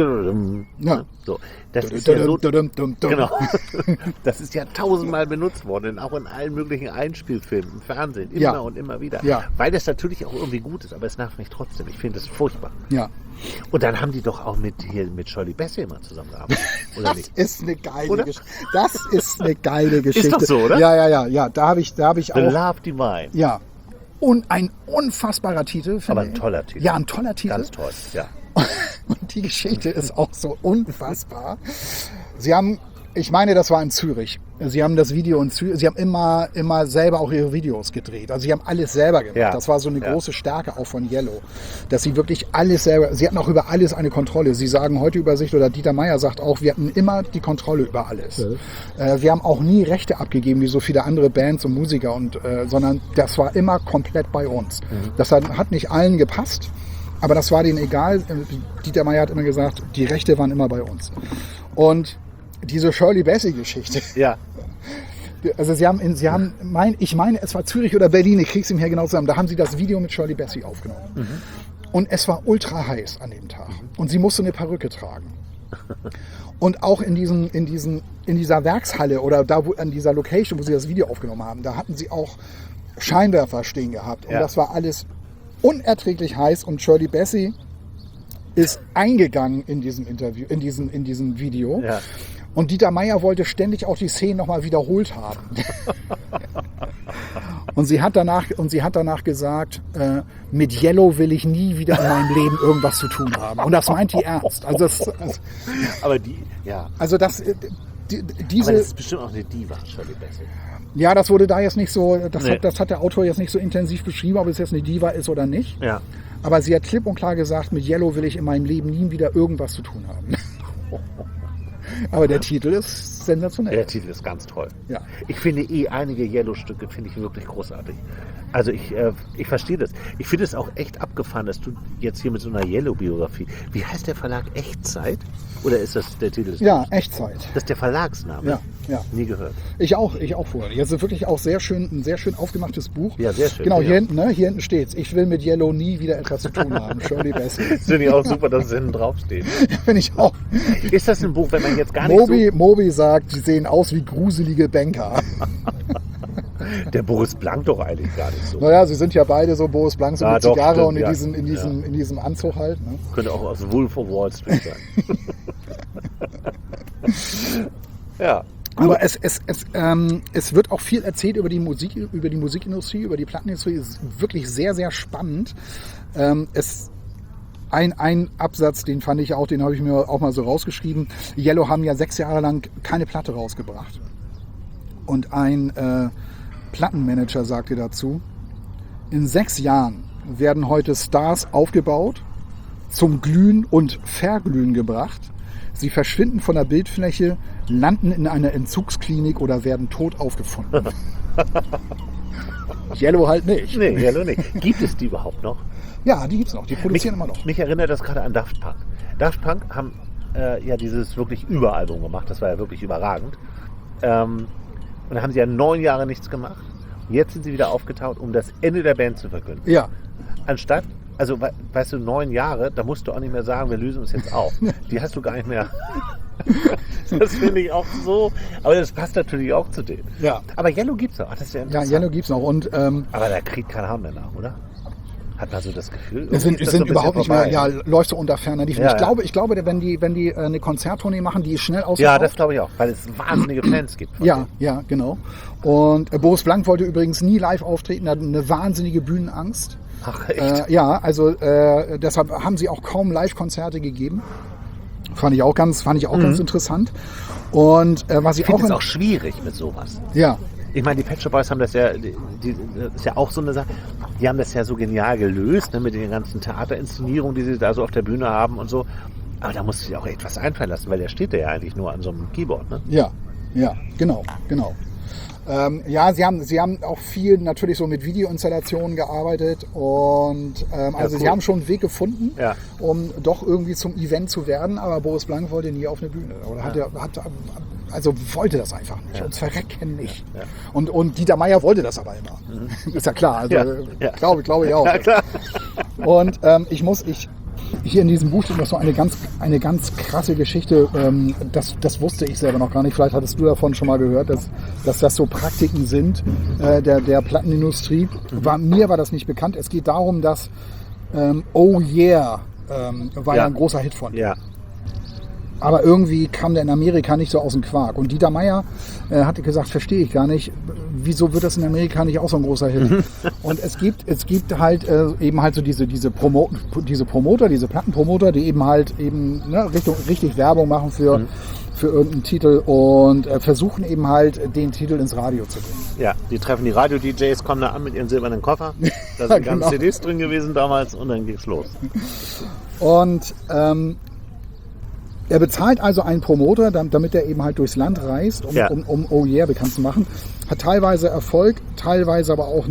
ja. so, das ist ja so, genau. Das ist ja tausendmal benutzt worden, auch in allen möglichen Einspielfilmen, im Fernsehen, immer ja. und immer wieder. Ja. Weil das natürlich auch irgendwie gut ist, aber es nervt mich trotzdem. Ich finde das furchtbar. Ja. Und dann haben die doch auch mit hier mit Shirley Bassey immer zusammengearbeitet, oder das nicht? Ist eine geile Geschichte. Das ist eine geile Geschichte. Ist doch so, oder? Ja, ja, ja, ja. Da habe ich, da habe ich The auch. Love Divine. Ja. Und ein unfassbarer Titel. Aber ein toller Titel. Ja, ein toller Titel. Ganz toll, ja. Und die Geschichte ist auch so unfassbar. Sie haben, ich meine, das war in Zürich. Sie haben das Video in Zürich, sie haben immer, immer selber auch ihre Videos gedreht. Also sie haben alles selber gemacht. Ja. Das war so eine ja. große Stärke auch von Yellow. Dass sie wirklich alles selber, sie hatten auch über alles eine Kontrolle. Sie sagen heute über sich, oder Dieter Meier sagt auch, wir hatten immer die Kontrolle über alles. Ja. Äh, wir haben auch nie Rechte abgegeben, wie so viele andere Bands und Musiker, und, äh, sondern das war immer komplett bei uns. Mhm. Das hat, hat nicht allen gepasst, aber das war denen egal. Dieter Meier hat immer gesagt, die Rechte waren immer bei uns. Und diese Shirley Bassey-Geschichte. Ja. Also sie haben, in, sie haben, mein, ich meine, es war Zürich oder Berlin, ich krieg's ihm hier genau zusammen, da haben sie das Video mit Shirley Bassey aufgenommen. Mhm. Und es war ultra heiß an dem Tag. Und sie musste eine Perücke tragen. Und auch in, diesen, in, diesen, in dieser Werkshalle oder da wo, an dieser Location, wo sie das Video aufgenommen haben, da hatten sie auch Scheinwerfer stehen gehabt. Und Ja. das war alles unerträglich heiß. Und Shirley Bassey ist eingegangen in diesem Interview, in diesem, in diesem Video. Ja. Und Dieter Meier wollte ständig auch die Szenen nochmal wiederholt haben. Und sie hat danach, und sie hat danach gesagt, äh, mit Yellow will ich nie wieder in meinem Leben irgendwas zu tun haben. Und das meint die ernst. Also das, also, Aber die, ja. also das, äh, die, diese, Aber das ist bestimmt auch eine Diva, Shirley Bassey. ja, das wurde da jetzt nicht so, das, Nee. hat, das hat der Autor jetzt nicht so intensiv beschrieben, ob es jetzt eine Diva ist oder nicht. Ja. Aber sie hat klipp und klar gesagt, mit Yellow will ich in meinem Leben nie wieder irgendwas zu tun haben. Aber der Titel ist sensationell. Der Titel ist ganz toll. Ja. Ich finde eh einige Yellow-Stücke finde ich wirklich großartig. Also ich, äh, ich verstehe das. Ich finde es auch echt abgefahren, dass du jetzt hier mit so einer Yellow-Biografie. Wie heißt der Verlag? Echtzeit? Oder ist das der Titel? des Ja, Buches? Echtzeit. Das ist der Verlagsname? Ja, ja. Nie gehört. Ich auch, ich auch vorher. Jetzt ist wirklich auch sehr schön, ein sehr schön aufgemachtes Buch. Ja, sehr schön. Genau, ja. hier hinten, ne? Hier hinten steht's. Ich will mit Yellow nie wieder etwas zu tun haben. Shirley Bassey. Das finde ich auch super, dass es hinten drauf steht. Finde ich auch. Ist das ein Buch, wenn man jetzt gar nicht Moby, Moby sagt, die sehen aus wie gruselige Banker. so... Der Boris Blank doch eigentlich gar nicht so. Naja, sie sind ja beide so Boris Blanc, so Ja, mit doch, Zigarre stimmt, und in, ja. diesem, in, diesem, in diesem Anzug halt. Ne? Könnte auch aus Wolf of Wall Street sein. Ja. Aber es, es, es, ähm, es wird auch viel erzählt über die Musik, über die Musikindustrie, über die Plattenindustrie. Es ist wirklich sehr, sehr spannend. Ähm, es, ein, ein Absatz, den fand ich auch, den habe ich mir auch mal so rausgeschrieben. Yellow haben ja sechs Jahre lang keine Platte rausgebracht. Und ein äh, Plattenmanager sagte dazu, in sechs Jahren werden heute Stars aufgebaut, zum Glühen und Verglühen gebracht. Sie verschwinden von der Bildfläche, landen in einer Entzugsklinik oder werden tot aufgefunden. Yellow halt nicht. Nee, Yellow nicht. Gibt es die überhaupt noch? Ja, die gibt's noch. Die produzieren mich, immer noch. Mich erinnert das gerade an Daft Punk. Daft Punk haben äh, ja dieses wirklich Überalbum gemacht. Das war ja wirklich überragend. Ähm, und da haben sie ja neun Jahre nichts gemacht. Und jetzt sind sie wieder aufgetaucht, um das Ende der Band zu verkünden. Ja. Anstatt, also we- weißt du, neun Jahre, da musst du auch nicht mehr sagen, wir lösen uns jetzt auf. Die hast du gar nicht mehr. Das finde ich auch so. Aber das passt natürlich auch zu denen. Ja. Aber Yellow gibt's noch. Ach, das ist ja Ja, interessant. Yellow gibt's noch. Und ähm, Aber da kriegt kein Hahn mehr nach, oder? Hat man so das Gefühl? es sind, Irgendwie ist das sind so ein überhaupt nicht bisschen mehr, vorbei. ja, läuft so unter ferner Liefen. Ja, ich, ja. glaube, ich glaube, wenn die, wenn die äh, eine Konzerttournee machen, die ist schnell Ja, ausverkauft. das glaube ich auch, weil es wahnsinnige Fans gibt. von Ja, denen. ja, genau. Und äh, Boris Blanc wollte übrigens nie live auftreten, er hat eine wahnsinnige Bühnenangst. Ach, echt? Äh, ja, also äh, deshalb haben sie auch kaum Live-Konzerte gegeben. Fand ich auch ganz, fand ich auch ganz interessant. Und äh, was ich, ich finde auch, es in- auch schwierig mit sowas. ja, Ich meine, die Pet Shop Boys haben das ja, die, die, das ist ja auch so eine Sache, die haben das ja so genial gelöst, ne, mit den ganzen Theaterinszenierungen, die sie da so auf der Bühne haben und so. Aber da musst du dir auch etwas einfallen lassen, weil der steht da ja eigentlich nur an so einem Keyboard. Ne? ja, ja, genau, genau. Ähm, ja, sie haben, sie haben auch viel natürlich so mit Videoinstallationen gearbeitet und ähm, also cool. sie haben schon einen Weg gefunden, Ja. um doch irgendwie zum Event zu werden, aber Boris Blanc wollte nie auf eine Bühne oder hat, er, hat also wollte das einfach nicht Ja. und verrecken nicht. Ja. Und, und Dieter Meier wollte das aber immer. Ist ja klar, also Ja, ja. glaube glaube ich auch. Ja, klar. Und ähm, ich muss, ich, hier in diesem Buch steht noch so eine ganz, eine ganz krasse Geschichte, ähm, das, das wusste ich selber noch gar nicht, vielleicht hattest du davon schon mal gehört, dass, dass das so Praktiken sind äh, der, der Plattenindustrie. War, mir war das nicht bekannt. Es geht darum, dass ähm, Oh Yeah ähm, war ja. Ja. ein großer Hit von. Ja. Aber irgendwie kam der in Amerika nicht so aus dem Quark. Und Dieter Meier äh, hatte gesagt, verstehe ich gar nicht, wieso wird das in Amerika nicht auch so ein großer Hit? Und es gibt, es gibt halt äh, eben halt so diese, diese, Promo diese Promoter, diese Plattenpromoter, die eben halt eben ne, Richtung, richtig Werbung machen für, mhm. für irgendeinen Titel und äh, versuchen eben halt den Titel ins Radio zu bringen. Ja, die treffen die Radio-D Js, kommen da an mit ihren silbernen Koffer. Da sind Genau. ganz C Ds drin gewesen damals und dann ging's los. Und ähm, er bezahlt also einen Promoter, damit er eben halt durchs Land reist, um, Ja. um, um Oh Yeah bekannt zu machen. Hat teilweise Erfolg, teilweise aber auch nicht.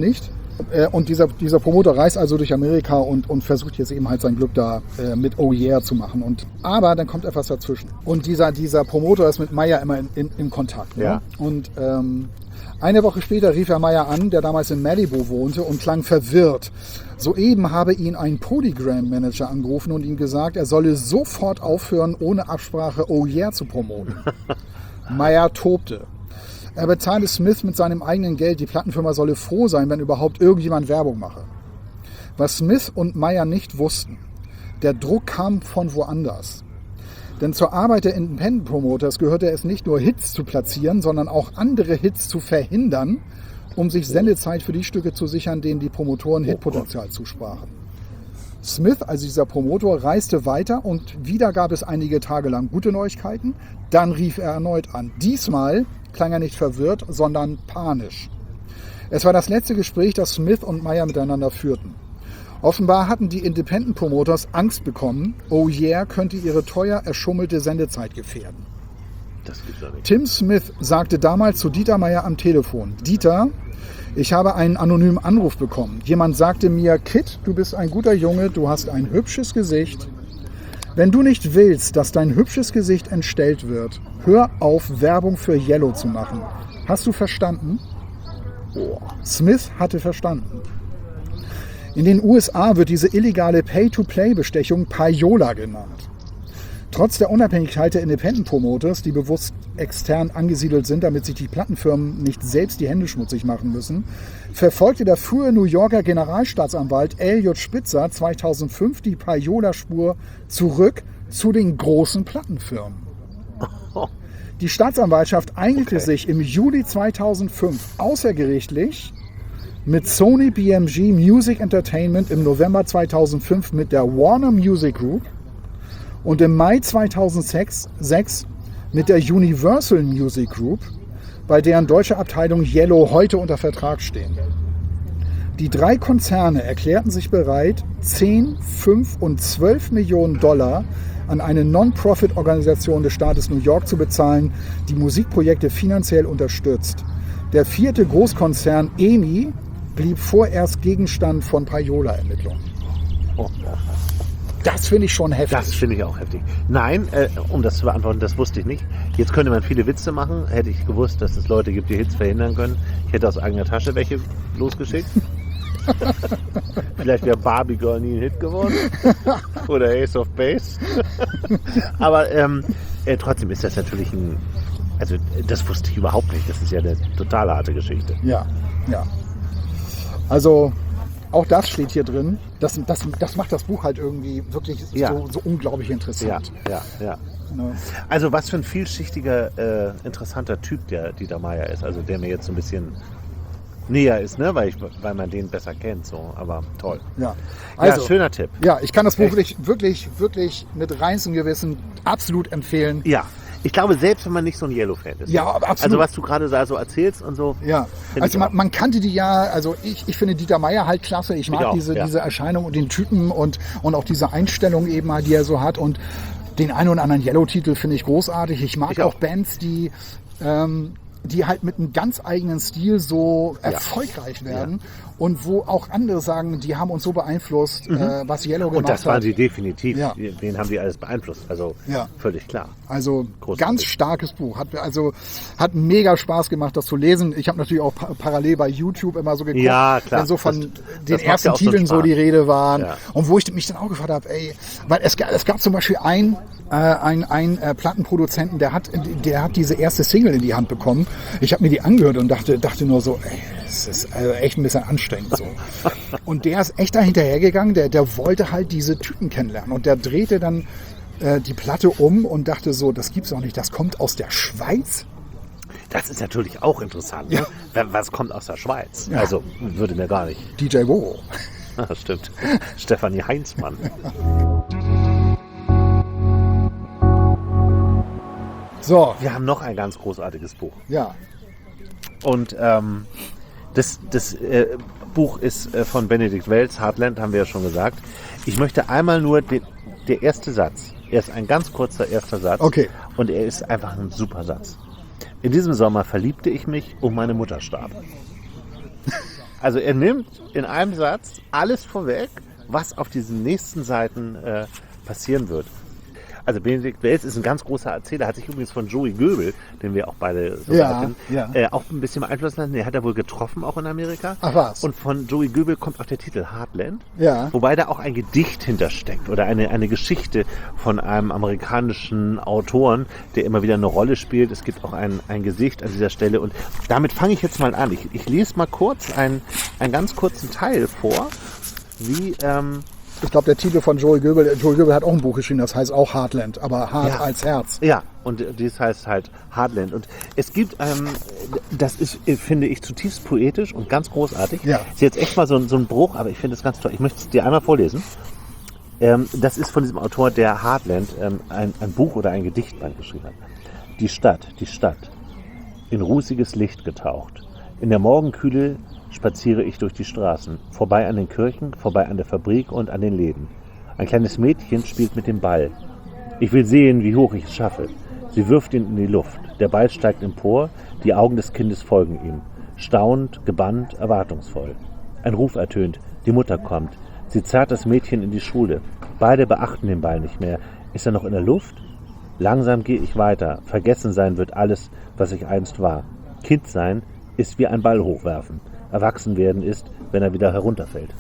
Äh, und dieser, dieser Promoter reist also durch Amerika und, und versucht jetzt eben halt sein Glück da äh, mit Oh Yeah zu machen. Und, aber dann kommt etwas dazwischen. Und dieser, dieser Promoter ist mit Meyer immer in, in, in Kontakt. Ne? Ja. Und ähm, eine Woche später rief er Meyer an, der damals in Malibu wohnte und klang verwirrt. Soeben habe ihn ein Polygram-Manager angerufen und ihm gesagt, er solle sofort aufhören, ohne Absprache Oh Yeah zu promoten. Meyer tobte. Er bezahle Smith mit seinem eigenen Geld. Die Plattenfirma solle froh sein, wenn überhaupt irgendjemand Werbung mache. Was Smith und Meyer nicht wussten, der Druck kam von woanders. Denn zur Arbeit der Independent Promoters gehörte es nicht nur Hits zu platzieren, sondern auch andere Hits zu verhindern, um sich Sendezeit für die Stücke zu sichern, denen die Promotoren Hitpotenzial zusprachen. Smith, also dieser Promotor, reiste weiter und wieder gab es einige Tage lang gute Neuigkeiten. Dann rief er erneut an. Diesmal klang er nicht verwirrt, sondern panisch. Es war das letzte Gespräch, das Smith und Meyer miteinander führten. Offenbar hatten die Independent Promoters Angst bekommen, Oh Yeah könnte ihre teuer erschummelte Sendezeit gefährden. Das gibt's ja nicht. Tim Smith sagte damals zu Dieter Meyer am Telefon: Dieter, ich habe einen anonymen Anruf bekommen. Jemand sagte mir, Kid, du bist ein guter Junge, du hast ein hübsches Gesicht. Wenn du nicht willst, dass dein hübsches Gesicht entstellt wird, hör auf, Werbung für Yellow zu machen. Hast du verstanden? Oh. Smith hatte verstanden. In den U S A wird diese illegale Pay-to-Play-Bestechung Payola genannt. Trotz der Unabhängigkeit der Independent Promoters, die bewusst extern angesiedelt sind, damit sich die Plattenfirmen nicht selbst die Hände schmutzig machen müssen, verfolgte der frühe New Yorker Generalstaatsanwalt Elliot Spitzer zweitausendfünf die Payola-Spur zurück zu den großen Plattenfirmen. Die Staatsanwaltschaft einigte Okay. sich im Juli zweitausendfünf außergerichtlich mit Sony B M G Music Entertainment, im November zweitausendfünf mit der Warner Music Group und im Mai zweitausendsechs sechs mit der Universal Music Group, bei deren deutsche Abteilung Yellow heute unter Vertrag stehen. Die drei Konzerne erklärten sich bereit, zehn, fünf und zwölf Millionen Dollar an eine Non-Profit-Organisation des Staates New York zu bezahlen, die Musikprojekte finanziell unterstützt. Der vierte Großkonzern E M I blieb vorerst Gegenstand von Payola-Ermittlungen. Oh, oh. Das finde ich schon heftig. Das finde ich auch heftig. Nein, äh, um das zu beantworten, das wusste ich nicht. Jetzt könnte man viele Witze machen. Hätte ich gewusst, dass es Leute gibt, die Hits verhindern können. Ich hätte aus eigener Tasche welche losgeschickt. Vielleicht wäre Barbie Girl nie ein Hit geworden. Oder Ace of Base. Aber ähm, äh, trotzdem ist das natürlich ein... Also das wusste ich überhaupt nicht. Das ist ja eine total harte Geschichte. Ja, ja. Also auch das steht hier drin. Das, das, das macht das Buch halt irgendwie wirklich Ja. so, so unglaublich Ja, interessant. ja, ja. Ne? Also was für ein vielschichtiger, äh, interessanter Typ der Dieter Meier ist. Also der mir jetzt so ein bisschen näher ist, ne? weil, ich, weil man den besser kennt. So. Aber toll. Ja. Also, ja, schöner Tipp. ja, ich kann das Buch Echt? wirklich, wirklich, wirklich mit reinstem Gewissen absolut empfehlen. Ja, ich glaube, selbst wenn man nicht so ein Yellow-Fan ist. Ja, absolut. Also was du gerade da so erzählst und so. Ja, Find also ich man, auch. man kannte die ja, also ich, ich finde Dieter Meier halt klasse. Ich mag auch, diese, ja. diese Erscheinung und den Typen und, und auch diese Einstellung eben halt, die er so hat. Und den einen oder anderen Yellow-Titel finde ich großartig. Ich mag Ich auch. auch Bands, die, ähm, die halt mit einem ganz eigenen Stil so Ja. erfolgreich werden. Und wo auch andere sagen, die haben uns so beeinflusst, äh, was Yellow gemacht Und das waren hat. sie definitiv. Ja. Den haben die alles beeinflusst. Also Ja. völlig klar. Also Großartig. ganz starkes Buch. Hat, also, hat mega Spaß gemacht, das zu lesen. Ich habe natürlich auch pa parallel bei YouTube immer so geguckt, Ja, klar. wenn so von Das- das den macht ersten ja auch so Titeln so Spaß. die Rede waren. Ja. Und wo ich mich dann auch gefragt habe, ey, weil es, ga- es gab zum Beispiel einen äh, ein, ein, äh, Plattenproduzenten, der hat, der hat diese erste Single in die Hand bekommen. Ich habe mir die angehört und dachte, dachte nur so, ey, das ist also echt ein bisschen anstrengend so. Und der ist echt da hinterhergegangen, der, der wollte halt diese Typen kennenlernen. Und der drehte dann äh, die Platte um und dachte so, das gibt's auch nicht, das kommt aus der Schweiz. Das ist natürlich auch interessant. Ja. Ne? Was kommt aus der Schweiz? Ja. Also würde mir gar nicht. D J Wowo. Das stimmt. Stefanie Heinzmann. So, Wir haben noch ein ganz großartiges Buch. ja, Und ähm, das, das äh, Buch ist äh, von Benedikt Wells, Heartland, haben wir ja schon gesagt. Ich möchte einmal nur den, der erste Satz. Er ist ein ganz kurzer erster Satz. Okay. Und er ist einfach ein super Satz. In diesem Sommer verliebte ich mich und meine Mutter starb. Also er nimmt in einem Satz alles vorweg, was auf diesen nächsten Seiten äh, passieren wird. Also Benedikt Wells ist ein ganz großer Erzähler, hat sich übrigens von Joey Goebel, den wir auch beide so Ja, hatten, ja. Äh, auch ein bisschen beeinflussen lassen. Den hat er wohl getroffen, auch in Amerika. Ach was. Und von Joey Goebel kommt auch der Titel Heartland. Ja. Wobei da auch ein Gedicht hintersteckt oder eine, eine Geschichte von einem amerikanischen Autoren, der immer wieder eine Rolle spielt. Es gibt auch ein, ein Gesicht an dieser Stelle. Und damit fange ich jetzt mal an. Ich, ich lese mal kurz einen, einen ganz kurzen Teil vor, wie... Ähm, Ich glaube, der Titel von Joey Goebel, Joey Goebel hat auch ein Buch geschrieben, das heißt auch Heartland, aber hart Ja. als Herz. Ja, und dies heißt halt Heartland. Und es gibt, ähm, das ist, finde ich, zutiefst poetisch und ganz großartig. Ja. Ist jetzt echt mal so ein, so ein Bruch, aber ich finde es ganz toll. Ich möchte es dir einmal vorlesen. Ähm, das ist von diesem Autor, der Heartland ähm, ein, ein Buch oder ein Gedichtband geschrieben hat. Die Stadt, die Stadt, in rußiges Licht getaucht. In der Morgenkühle spaziere ich durch die Straßen, vorbei an den Kirchen, vorbei an der Fabrik und an den Läden. Ein kleines Mädchen spielt mit dem Ball. Ich will sehen, wie hoch ich es schaffe. Sie wirft ihn in die Luft. Der Ball steigt empor, die Augen des Kindes folgen ihm. Staunend, gebannt, erwartungsvoll. Ein Ruf ertönt, die Mutter kommt. Sie zerrt das Mädchen in die Schule. Beide beachten den Ball nicht mehr. Ist er noch in der Luft? Langsam gehe ich weiter. Vergessen sein wird alles, was ich einst war. Kind sein ist wie ein Ball hochwerfen. Erwachsen werden ist, wenn er wieder herunterfällt.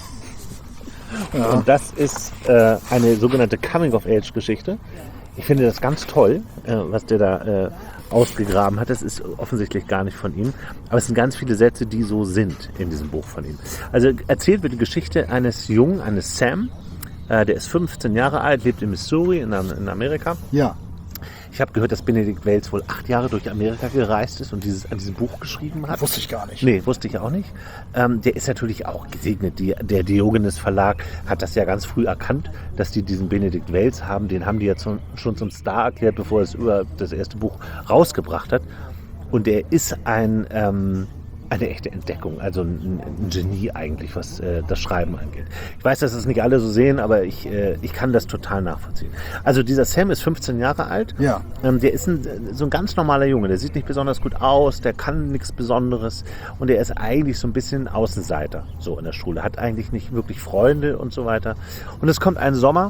Ja. Und das ist äh, eine sogenannte Coming-of-Age-Geschichte. Ich finde das ganz toll, äh, was der da äh, ausgegraben hat. Das ist offensichtlich gar nicht von ihm. Aber es sind ganz viele Sätze, die so sind in diesem Buch von ihm. Also erzählt wird die Geschichte eines Jungen, eines Sam. Äh, der ist fünfzehn Jahre alt, lebt in Missouri in, in Amerika. Ja. Ich habe gehört, dass Benedikt Wells wohl acht Jahre durch Amerika gereist ist und dieses, an diesem Buch geschrieben hat. Wusste ich gar nicht. Nee, wusste ich auch nicht. Ähm, der ist natürlich auch gesegnet. Die, der Diogenes Verlag hat das ja ganz früh erkannt, dass die diesen Benedikt Wells haben. Den haben die jetzt schon, schon zum Star erklärt, bevor es über das erste Buch rausgebracht hat. Und er ist ein... Ähm, eine echte Entdeckung, also ein, ein Genie eigentlich, was äh, das Schreiben angeht. Ich weiß, dass das nicht alle so sehen, aber ich, äh, ich kann das total nachvollziehen. Also dieser Sam ist fünfzehn Jahre alt. Ja. Ähm, der ist ein, so ein ganz normaler Junge. Der sieht nicht besonders gut aus, der kann nichts Besonderes und der ist eigentlich so ein bisschen Außenseiter so in der Schule. Hat eigentlich nicht wirklich Freunde und so weiter. Und es kommt ein Sommer,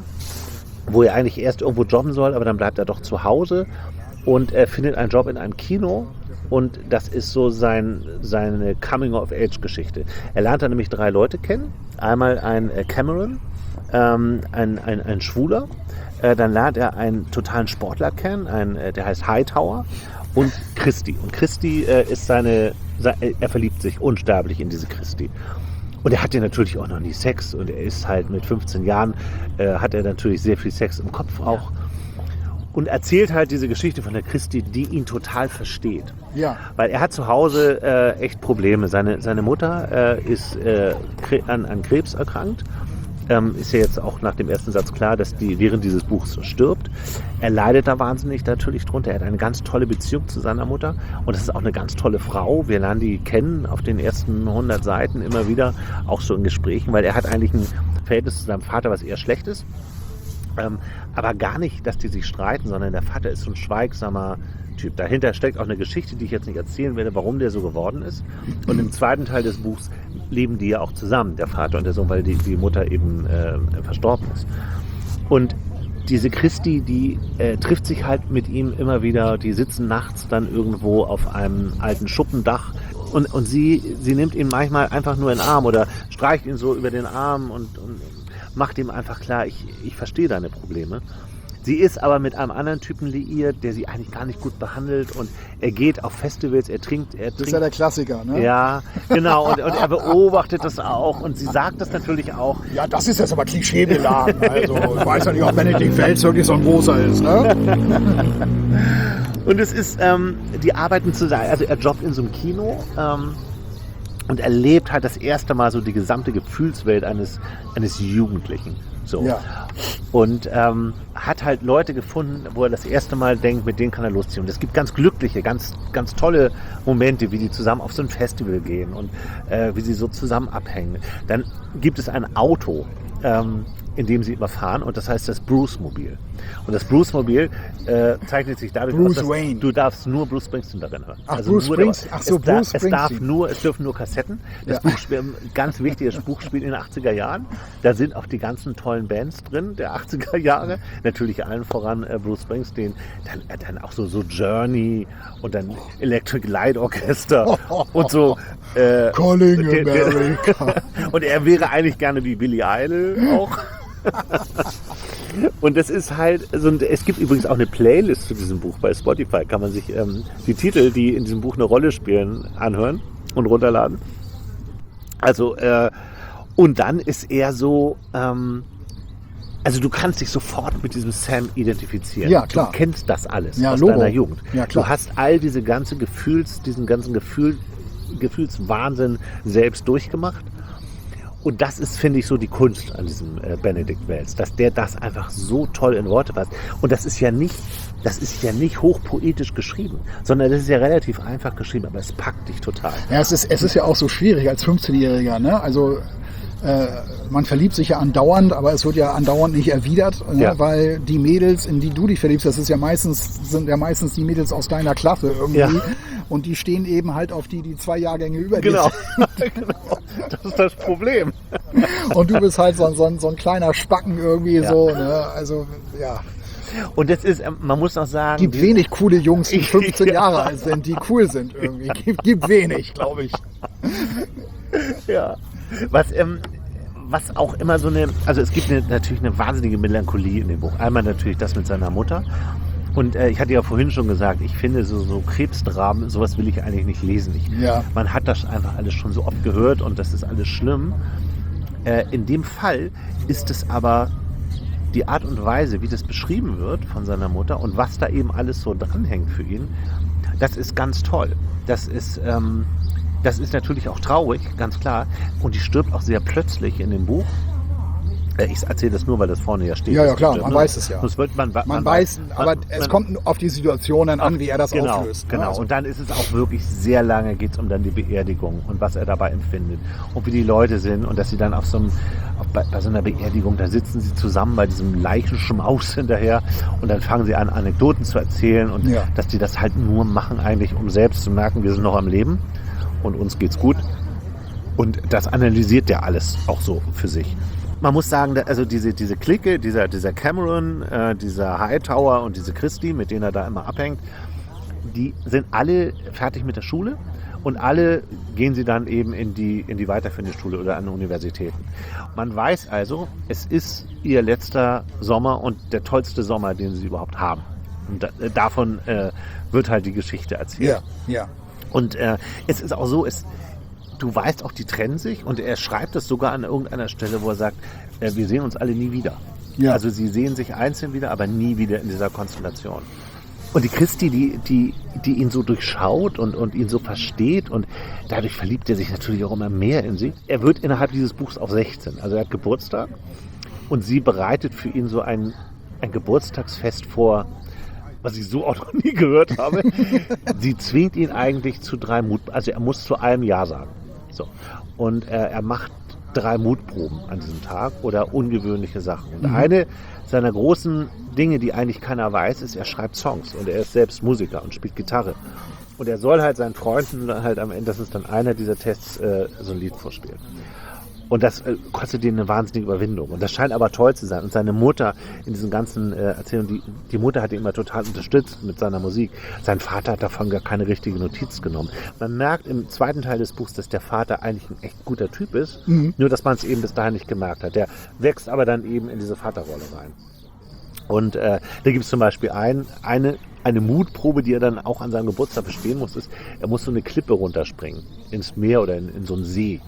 wo er eigentlich erst irgendwo jobben soll, aber dann bleibt er doch zu Hause und er findet einen Job in einem Kino. Und das ist so sein, seine Coming-of-Age-Geschichte. Er lernt da nämlich drei Leute kennen. Einmal ein Cameron, ähm, ein, ein, ein Schwuler. Äh, dann lernt er einen totalen Sportler kennen, ein, äh, der heißt Hightower. Und Christi. Und Christi äh, ist seine, se- er verliebt sich unsterblich in diese Christi. Und er hat ja natürlich auch noch nie Sex. Und er ist halt mit fünfzehn Jahren, äh, hat er natürlich sehr viel Sex im Kopf auch. Und erzählt halt diese Geschichte von der Christi, die ihn total versteht. Ja. Weil er hat zu Hause äh, echt Probleme. Seine, seine Mutter äh, ist äh, an, an Krebs erkrankt. Ähm, ist ja jetzt auch nach dem ersten Satz klar, dass die während dieses Buchs stirbt. Er leidet da wahnsinnig natürlich drunter. Er hat eine ganz tolle Beziehung zu seiner Mutter. Und das ist auch eine ganz tolle Frau. Wir lernen die kennen auf den ersten hundert Seiten immer wieder, auch so in Gesprächen, weil er hat eigentlich ein Verhältnis zu seinem Vater, was eher schlecht ist. Ähm, aber gar nicht, dass die sich streiten, sondern der Vater ist so ein schweigsamer Typ. Dahinter steckt auch eine Geschichte, die ich jetzt nicht erzählen werde, warum der so geworden ist. Und im zweiten Teil des Buchs leben die ja auch zusammen, der Vater und der Sohn, weil die, die Mutter eben äh, verstorben ist. Und diese Christi, die äh, trifft sich halt mit ihm immer wieder, die sitzen nachts dann irgendwo auf einem alten Schuppendach und, und sie, sie nimmt ihn manchmal einfach nur in den Arm oder streicht ihn so über den Arm und, und macht ihm einfach klar, ich, ich verstehe deine Probleme. Sie ist aber mit einem anderen Typen liiert, der sie eigentlich gar nicht gut behandelt und er geht auf Festivals, er trinkt, er trinkt. Das ist ja der Klassiker, ne? Ja, genau, und, und er beobachtet das auch und sie sagt das natürlich auch. Ja, das ist jetzt aber klischeebeladen. Also, ich weiß ja nicht, ob Benedikt Wells wirklich so ein großer ist, ne? Und es ist, ähm, die arbeiten zusammen, also er jobbt in so einem Kino, ähm, und erlebt halt das erste Mal so die gesamte Gefühlswelt eines, eines Jugendlichen. So. Ja. Und ähm, hat halt Leute gefunden, wo er das erste Mal denkt, mit denen kann er losziehen. Und es gibt ganz glückliche, ganz, ganz tolle Momente, wie die zusammen auf so ein Festival gehen und äh, wie sie so zusammen abhängen. Dann gibt es ein Auto. Ähm, in dem sie immer fahren und das heißt das Bruce-Mobil. Und das Bruce-Mobil äh, zeichnet sich dadurch Bruce aus, dass Wayne. du darfst nur Bruce Springsteen darin hören. Ach, also Bruce nur Springsteen. Der, Ach so, es Bruce darf, es darf Springsteen. nur, es dürfen nur Kassetten. Das Ja. Buch spielt, ganz wichtiges Buch spielt in den achtziger Jahren. Da sind auch die ganzen tollen Bands drin, der achtziger Jahre. Natürlich allen voran äh, Bruce Springsteen. Dann, äh, dann auch so, so Journey und dann Electric Light Orchestra und so. Äh, Calling der- der- America. Und er wäre eigentlich gerne wie Billy Idol auch. Und das ist halt, so ein, es gibt übrigens auch eine Playlist zu diesem Buch bei Spotify. Kann man sich ähm, die Titel, die in diesem Buch eine Rolle spielen, anhören und runterladen. Also, äh, und dann ist er so, ähm, also du kannst dich sofort mit diesem Sam identifizieren. Ja, klar. Du kennst das alles Ja, aus Logo. deiner Jugend. Ja, klar. Du hast all diese ganze Gefühls, diesen ganzen Gefühl, Gefühlswahnsinn selbst durchgemacht. Und das ist, finde ich, so die Kunst an diesem äh, Benedict Wells, dass der das einfach so toll in Worte fasst. Und das ist ja nicht, das ist ja nicht hochpoetisch geschrieben, sondern das ist ja relativ einfach geschrieben, aber es packt dich total. Ja, es ist, es ist ja auch so schwierig als fünfzehnjähriger, ne? Also äh, man verliebt sich ja andauernd, aber es wird ja andauernd nicht erwidert, ne? Ja. Weil die Mädels, in die du dich verliebst, das ist ja meistens, sind ja meistens die Mädels aus deiner Klasse irgendwie. Ja. Und die stehen eben halt auf die, die zwei Jahrgänge über dir Genau. sind. genau. Das ist das Problem. Und du bist halt so, ein- so, ein- so ein kleiner Spacken irgendwie Ja. so, ne? Also, ja. Und das ist, ähm, man muss auch sagen, Gibt die- wenig coole Jungs, die Ich- fünfzehn ja. Jahre alt sind, die cool sind irgendwie. Gibt, gibt wenig, glaube ich. Ja. Was, ähm, was auch immer so eine, also es gibt eine, natürlich eine wahnsinnige Melancholie in dem Buch. Einmal natürlich das mit seiner Mutter. Und äh, ich hatte ja vorhin schon gesagt, ich finde so, so Krebsdramen, sowas will ich eigentlich nicht lesen. Ich, Ja. Man hat das einfach alles schon so oft gehört und das ist alles schlimm. Äh, in dem Fall ist es aber die Art und Weise, wie das beschrieben wird von seiner Mutter und was da eben alles so dranhängt für ihn, das ist ganz toll. Das ist, ähm, das ist natürlich auch traurig, ganz klar. Und die stirbt auch sehr plötzlich in dem Buch. Äh, Ich erzähle das nur, weil das vorne ja steht. Ja, ja, dass die klar, stirbt, man ne? weiß es ja. Sonst wird man, man, Man weiß, man- aber man- es man- kommt auf die Situationen an, wie er das genau, auflöst. ne? Genau, Also, und dann ist es auch wirklich sehr lange, geht es um dann die Beerdigung und was er dabei empfindet und wie die Leute sind und dass sie dann auf so einem, auf, bei, bei so einer Beerdigung, da sitzen sie zusammen bei diesem Leichenschmaus hinterher und dann fangen sie an, Anekdoten zu erzählen und Ja. dass die das halt nur machen eigentlich, um selbst zu merken, wir sind noch am Leben und uns geht's gut. Und das analysiert der alles auch so für sich. Man muss sagen, da- also diese, diese Clique, dieser, dieser Cameron, äh, dieser Hightower und diese Christie, mit denen er da immer abhängt, die sind alle fertig mit der Schule und alle gehen sie dann eben in die, in die weiterführende Schule oder an Universitäten. Man weiß also, es ist ihr letzter Sommer und der tollste Sommer, den sie überhaupt haben. Und da, davon äh, wird halt die Geschichte erzählt. ja, ja. Und äh, es ist auch so, es, du weißt auch, die trennen sich und er schreibt es sogar an irgendeiner Stelle, wo er sagt, äh, wir sehen uns alle nie wieder. Ja. Also sie sehen sich einzeln wieder, aber nie wieder in dieser Konstellation. Und die Christi, die, die, die ihn so durchschaut und, und ihn so versteht und dadurch verliebt er sich natürlich auch immer mehr in sie. Er wird innerhalb dieses Buchs auch sechzehn, also er hat Geburtstag und sie bereitet für ihn so ein, ein Geburtstagsfest vor, was ich so auch noch nie gehört habe. Sie zwingt ihn eigentlich zu drei Mut, also er muss zu allem Ja sagen. So. Und äh, er macht drei Mutproben an diesem Tag oder ungewöhnliche Sachen. Und eine seiner großen Dinge, die eigentlich keiner weiß, ist, er schreibt Songs und er ist selbst Musiker und spielt Gitarre. Und er soll halt seinen Freunden halt am Ende, das ist dann einer dieser Tests, äh, so ein Lied vorspielen. Und das äh, kostet ihn eine wahnsinnige Überwindung. Und das scheint aber toll zu sein. Und seine Mutter in diesen ganzen äh, Erzählungen, die, die Mutter hat ihn immer total unterstützt mit seiner Musik. Sein Vater hat davon gar keine richtige Notiz genommen. Man merkt im zweiten Teil des Buchs, dass der Vater eigentlich ein echt guter Typ ist. Mhm. Nur, dass man es eben bis dahin nicht gemerkt hat. Der wächst aber dann eben in diese Vaterrolle rein. Und äh, da gibt es zum Beispiel ein, eine, eine Mutprobe, die er dann auch an seinem Geburtstag bestehen muss, ist, er muss so eine Klippe runterspringen ins Meer oder in, in so einen See.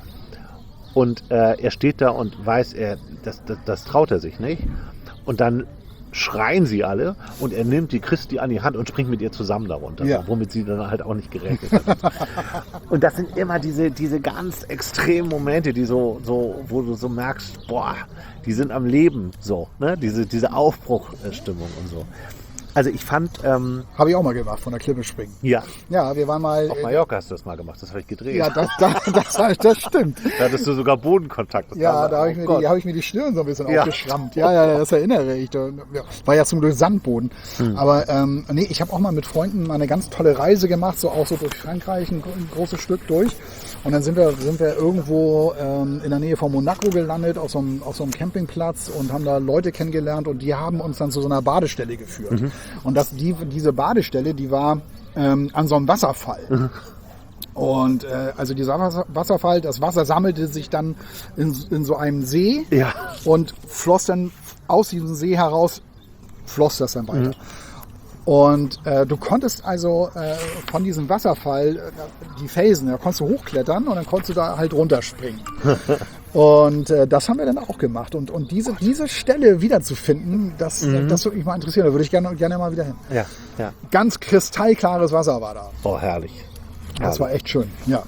Und äh, er steht da und weiß, er, das, das, das traut er sich nicht. Und dann schreien sie alle und er nimmt die Christi an die Hand und springt mit ihr zusammen darunter, Ja. womit sie dann halt auch nicht gerechnet hat. Und das sind immer diese, diese ganz extremen Momente, die so, so, wo du so merkst, boah, die sind am Leben so, ne? Diese, diese Aufbruchstimmung und so. Also ich fand... Ähm, Habe ich auch mal gemacht, von der Klippe springen. ja, Ja, wir waren mal... auf Mallorca hast du das mal gemacht, das habe ich gedreht. Ja, das, das, das, das stimmt. Da hattest du sogar Bodenkontakt. Das Ja, war- da habe oh ich, mir Gott. die- hab ich mir die Stirn so ein bisschen Ja. aufgeschrammt. Ja, ja, das erinnere ich. Da- ja, war ja zum Glück Sandboden. Hm. Aber ähm, nee, ich habe auch mal mit Freunden mal eine ganz tolle Reise gemacht, so auch so durch Frankreich, ein, ein großes Stück durch. Und dann sind wir, sind wir irgendwo ähm, in der Nähe von Monaco gelandet, auf so, einem, auf so einem Campingplatz und haben da Leute kennengelernt und die haben uns dann zu so einer Badestelle geführt. Mhm. Und das, die, diese Badestelle, die war ähm, an so einem Wasserfall. Mhm. Und äh, also dieser Wasser, Wasserfall, das Wasser sammelte sich dann in, in so einem See Ja. und floss dann aus diesem See heraus, floss das dann weiter. Und äh, du konntest also äh, von diesem Wasserfall äh, die Felsen, da konntest du hochklettern und dann konntest du da halt runterspringen. Und äh, das haben wir dann auch gemacht. Und, und diese, diese Stelle wiederzufinden, das, Mhm. das würde mich mal interessieren. Da würde ich gerne, gerne mal wieder hin. Ja, ja. Ganz kristallklares Wasser war da. Oh, herrlich. Das war echt schön. Ja.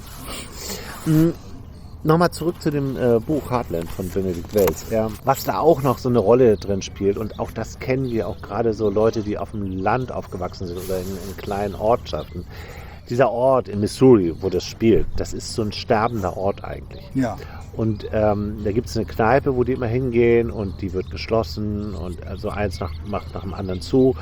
Nochmal zurück zu dem äh, Buch Heartland von Benedict Wells. Ja, was da auch noch so eine Rolle drin spielt, und auch das kennen wir auch gerade so Leute, die auf dem Land aufgewachsen sind oder in, in kleinen Ortschaften. Dieser Ort in Missouri, wo das spielt, das ist so ein sterbender Ort eigentlich. Ja. Und ähm, da gibt es eine Kneipe, wo die immer hingehen, und die wird geschlossen und also eins nach, macht nach dem anderen zu.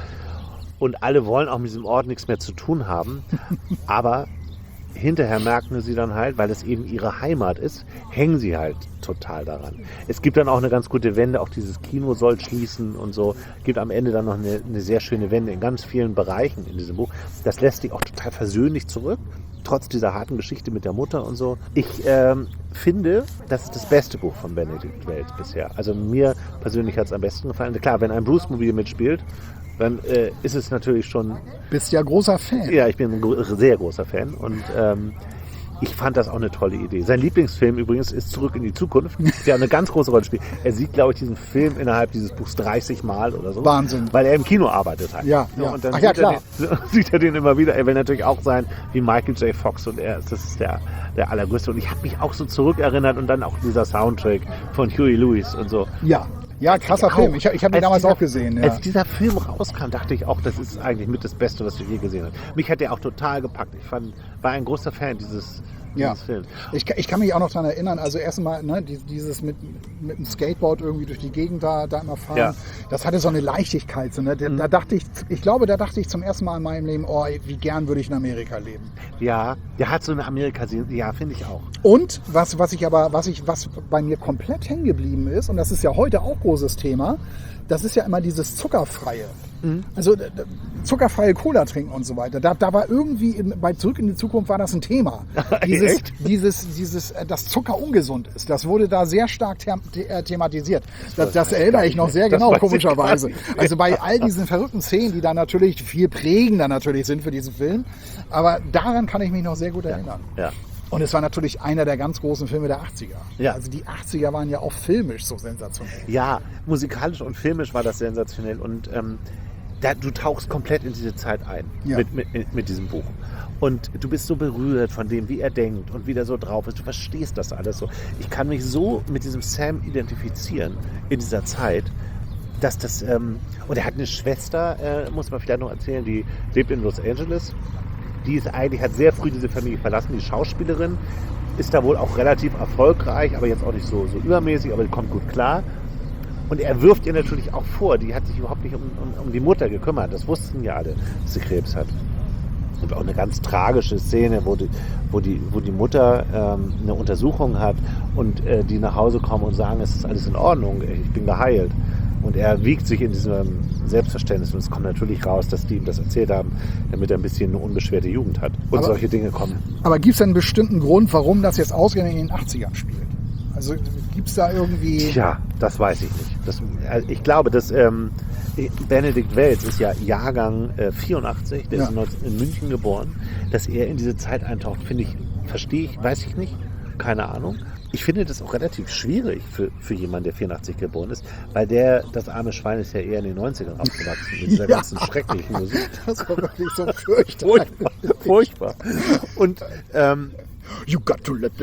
Und alle wollen auch mit diesem Ort nichts mehr zu tun haben. Aber hinterher merken sie dann halt, weil es eben ihre Heimat ist, hängen sie halt total daran. Es gibt dann auch eine ganz gute Wende, auch dieses Kino soll schließen und so. Gibt am Ende dann noch eine, eine sehr schöne Wende in ganz vielen Bereichen in diesem Buch. Das lässt dich auch total versöhnlich zurück, trotz dieser harten Geschichte mit der Mutter und so. Ich ähm, finde, das ist das beste Buch von Benedict Wells bisher. Also mir persönlich hat es am besten gefallen. Klar, wenn ein Bruce-Mobil mitspielt, dann äh, ist es natürlich schon... Bist ja großer Fan. Ja, ich bin ein gro- sehr großer Fan und ähm, ich fand das auch eine tolle Idee. Sein Lieblingsfilm übrigens ist Zurück in die Zukunft, der eine ganz große Rolle spielt. Er sieht, glaube ich, diesen Film innerhalb dieses Buchs dreißig Mal oder so. Wahnsinn. Weil er im Kino arbeitet hat. Ja, ja. Und dann Ach ja, sieht, er klar. den, sieht er den immer wieder. Er will natürlich auch sein wie Michael J. Fox, und er ist, das ist der, der allergrößte. Und ich habe mich auch so zurückerinnert, und dann auch dieser Soundtrack von Huey Lewis und so. Ja, ja, krasser Auch. Film. Ich, ich habe ihn Als damals dieser- auch gesehen. Ja. Als dieser Film rauskam, dachte ich auch, das ist eigentlich mit das Beste, was ich je gesehen habe. Mich hat der auch total gepackt. Ich fand, war ein großer Fan dieses, Ja. dieses Films. Ich, kann- ich kann mich auch noch daran erinnern, also erstmal ne, die- dieses mit, mit dem Skateboard irgendwie durch die Gegend da, da immer fahren, Ja. das hatte so eine Leichtigkeit. So, ne? da, da dachte ich, ich glaube, da dachte ich zum ersten Mal in meinem Leben, oh, wie gern würde ich in Amerika leben. Ja, der hat so eine amerika ja, finde ich auch. Und was, was ich aber, was ich, was bei mir komplett hängen geblieben ist, und das ist ja heute auch großes Thema, das ist ja immer dieses Zuckerfreie. Also äh, zuckerfreie Cola trinken und so weiter. Da, da war irgendwie in, bei Zurück in die Zukunft war das ein Thema. Dieses, Echt? dieses, dieses, äh, dass Zucker ungesund ist. Das wurde da sehr stark them the äh, thematisiert. Das, das erinnere ich noch sehr Das genau, weiß ich komischerweise. gar nicht. Also bei all diesen verrückten Szenen, die da natürlich viel prägender natürlich sind für diesen Film. Aber daran kann ich mich noch sehr gut erinnern. Ja. Und es war natürlich einer der ganz großen Filme der achtziger. Ja. Also die achtziger waren ja auch filmisch so sensationell. Ja, musikalisch und filmisch war das sensationell, und ähm, da, du tauchst komplett in diese Zeit ein Ja. mit, mit, mit diesem Buch. Und du bist so berührt von dem, wie er denkt und wie der so drauf ist. Du verstehst das alles so. Ich kann mich so mit diesem Sam identifizieren in dieser Zeit, dass das... Ähm, und er hat eine Schwester, äh, muss man vielleicht noch erzählen, die lebt in Los Angeles. Die ist eigentlich, hat sehr früh diese Familie verlassen, die Schauspielerin, ist da wohl auch relativ erfolgreich, aber jetzt auch nicht so, so übermäßig, aber die kommt gut klar. Und er wirft ihr natürlich auch vor, die hat sich überhaupt nicht um, um, um die Mutter gekümmert. Das wussten ja alle, dass sie Krebs hat. Und auch eine ganz tragische Szene, wo die, wo die, wo die Mutter ähm, eine Untersuchung hat und äh, die nach Hause kommen und sagen, es ist alles in Ordnung, ich bin geheilt. Und er wiegt sich in diesem Selbstverständnis, und es kommt natürlich raus, dass die ihm das erzählt haben, damit er ein bisschen eine unbeschwerte Jugend hat. Und Aber- solche Dinge kommen. Aber gibt es einen bestimmten Grund, warum das jetzt ausgerechnet in den achtzigern spielt? Also gibt es da irgendwie... Tja, das weiß ich nicht. Das, also ich glaube, dass ähm, Benedict Wells ist ja Jahrgang äh, vierundachtzig, der Ja. ist in- in München geboren. Dass er in diese Zeit eintaucht, finde ich, verstehe ich, weiß ich nicht, keine Ahnung. Ich finde das auch relativ schwierig für, für jemanden, der vierundachtzig geboren ist, weil der, das arme Schwein, ist ja eher in den neunzigern aufgewachsen mit dieser Ja. ganzen schrecklichen Musik. Das war wirklich so fürchterlich. Furchtbar, furchtbar. Und ähm, You got to let the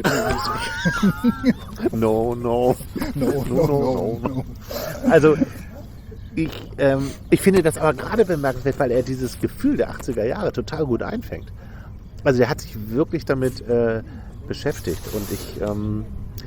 music. no, no. No, no, no, no. Also Ich, ähm, ich finde das aber gerade bemerkenswert, weil er dieses Gefühl der achtziger Jahre total gut einfängt. Also er hat sich wirklich damit äh, beschäftigt und ich ähm,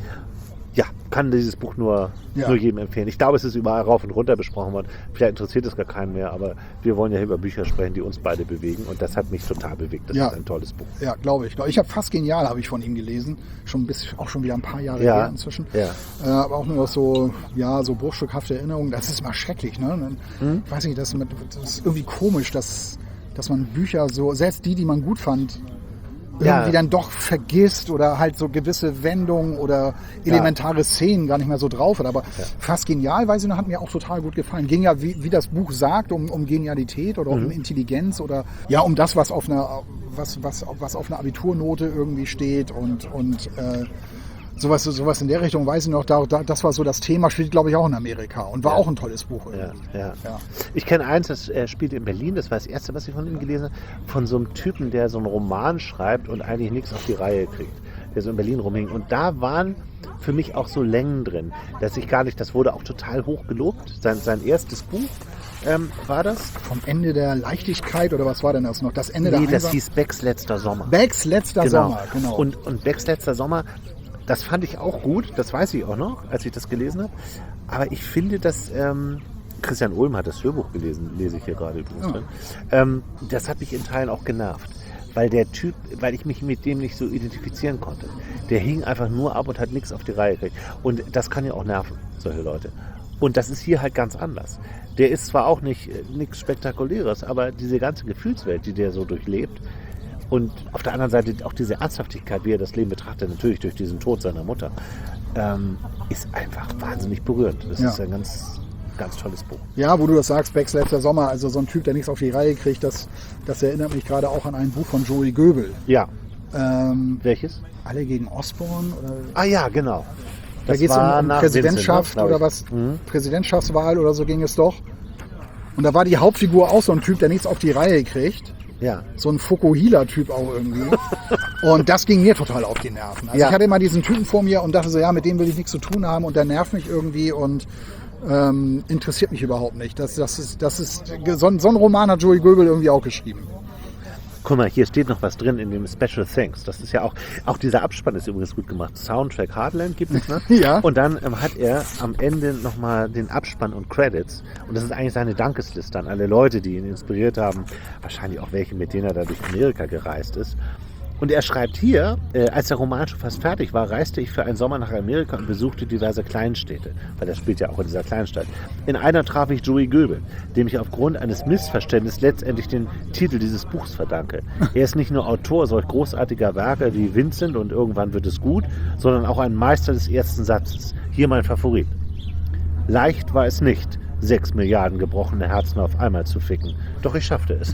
ja, kann dieses Buch nur, Ja. nur jedem empfehlen. Ich glaube, es ist überall rauf und runter besprochen worden. Vielleicht interessiert es gar keinen mehr, aber wir wollen ja über Bücher sprechen, die uns beide bewegen und das hat mich total bewegt. Das Ja. ist ein tolles Buch. Ja, glaube ich. Ich habe fast genial, habe ich von ihm gelesen. Schon bis, auch schon wieder ein paar Jahre Ja. her inzwischen. Ja. Äh, aber auch nur noch so, ja, so bruchstückhafte Erinnerungen. Das ist immer schrecklich, ne? Mhm. Ich weiß nicht, das, das ist irgendwie komisch, dass, dass man Bücher so, selbst die, die man gut fand, Ja. irgendwie dann doch vergisst oder halt so gewisse Wendungen oder elementare Szenen gar nicht mehr so drauf hat. Aber Ja. fast genial, weiß ich noch, hat mir auch total gut gefallen. Ging ja, wie, wie das Buch sagt, um, um Genialität oder Mhm. um Intelligenz oder ja, um das, was auf einer, was, was, was auf einer Abiturnote irgendwie steht und, und äh, sowas, sowas in der Richtung, weiß ich noch, da, da, das war so das Thema, spielt glaube ich auch in Amerika und war Ja. auch ein tolles Buch. Ja, irgendwie. ja. Ja. Ich kenne eins, das äh, spielt in Berlin, das war das erste, was ich von ihm gelesen habe, von so einem Typen, der so einen Roman schreibt und eigentlich nichts auf die Reihe kriegt, der so in Berlin rumhing. Und da waren für mich auch so Längen drin, dass ich gar nicht, das wurde auch total hoch gelobt, sein, sein erstes Buch ähm, war das. Vom Ende der Leichtigkeit oder was war denn das noch? Das Ende Nee, der das Einsam- hieß Becks letzter Sommer. Becks letzter Sommer, genau. Und, und Becks letzter Sommer, das fand ich auch gut, das weiß ich auch noch, als ich das gelesen habe. Aber ich finde, dass ähm, Christian Ulm hat das Hörbuch gelesen, lese ich hier gerade übrigens Ja. drin. Ähm, das hat mich in Teilen auch genervt, weil der Typ, weil ich mich mit dem nicht so identifizieren konnte. Der hing einfach nur ab und hat nichts auf die Reihe gekriegt. Und das kann ja auch nerven, solche Leute. Und das ist hier halt ganz anders. Der ist zwar auch nicht äh, nichts Spektakuläres, aber diese ganze Gefühlswelt, die der so durchlebt, und auf der anderen Seite auch diese Ernsthaftigkeit, wie er das Leben betrachtet, natürlich durch diesen Tod seiner Mutter, ähm, ist einfach wahnsinnig berührend. Das Ja. ist ein ganz, ganz tolles Buch. Ja, wo du das sagst, Becks letzter Sommer, also so ein Typ, der nichts auf die Reihe kriegt, das, das erinnert mich gerade auch an ein Buch von Joey Goebel. Ja, Ähm, welches? Alle gegen Osborne? Oder, Ah ja, genau. da Das geht es um, war um nach Präsidentschaft Vincent, ne, oder glaub was? ich. Mhm. Präsidentschaftswahl oder so ging es doch. Und da war die Hauptfigur auch so ein Typ, der nichts auf die Reihe kriegt. Ja. So ein Fukuhila-Typ auch irgendwie. Und das ging mir total auf die Nerven. Also Ja. ich hatte immer diesen Typen vor mir und dachte so, ja, mit dem will ich nichts zu tun haben und der nervt mich irgendwie und ähm, interessiert mich überhaupt nicht. Das, das ist, das ist, so, ein- so ein Roman hat Joey Goebel irgendwie auch geschrieben. Guck mal, hier steht noch was drin in dem Special Thanks. Das ist ja auch, auch dieser Abspann ist übrigens gut gemacht. Soundtrack Heartland gibt es, ne? Ja. Und dann ähm, hat er am Ende nochmal den Abspann und Credits. Und das ist eigentlich seine Dankesliste an alle Leute, die ihn inspiriert haben. Wahrscheinlich auch welche, mit denen er da durch Amerika gereist ist. Und er schreibt hier, äh, als der Roman schon fast fertig war, reiste ich für einen Sommer nach Amerika und besuchte diverse Kleinstädte, weil das spielt ja auch in dieser Kleinstadt. In einer traf ich Joey Goebel, dem ich aufgrund eines Missverständnisses letztendlich den Titel dieses Buchs verdanke. Er ist nicht nur Autor solch großartiger Werke wie Vincent und Irgendwann wird es gut, sondern auch ein Meister des ersten Satzes. Hier mein Favorit. Leicht war es nicht, sechs Milliarden gebrochene Herzen auf einmal zu ficken. Doch ich schaffte es.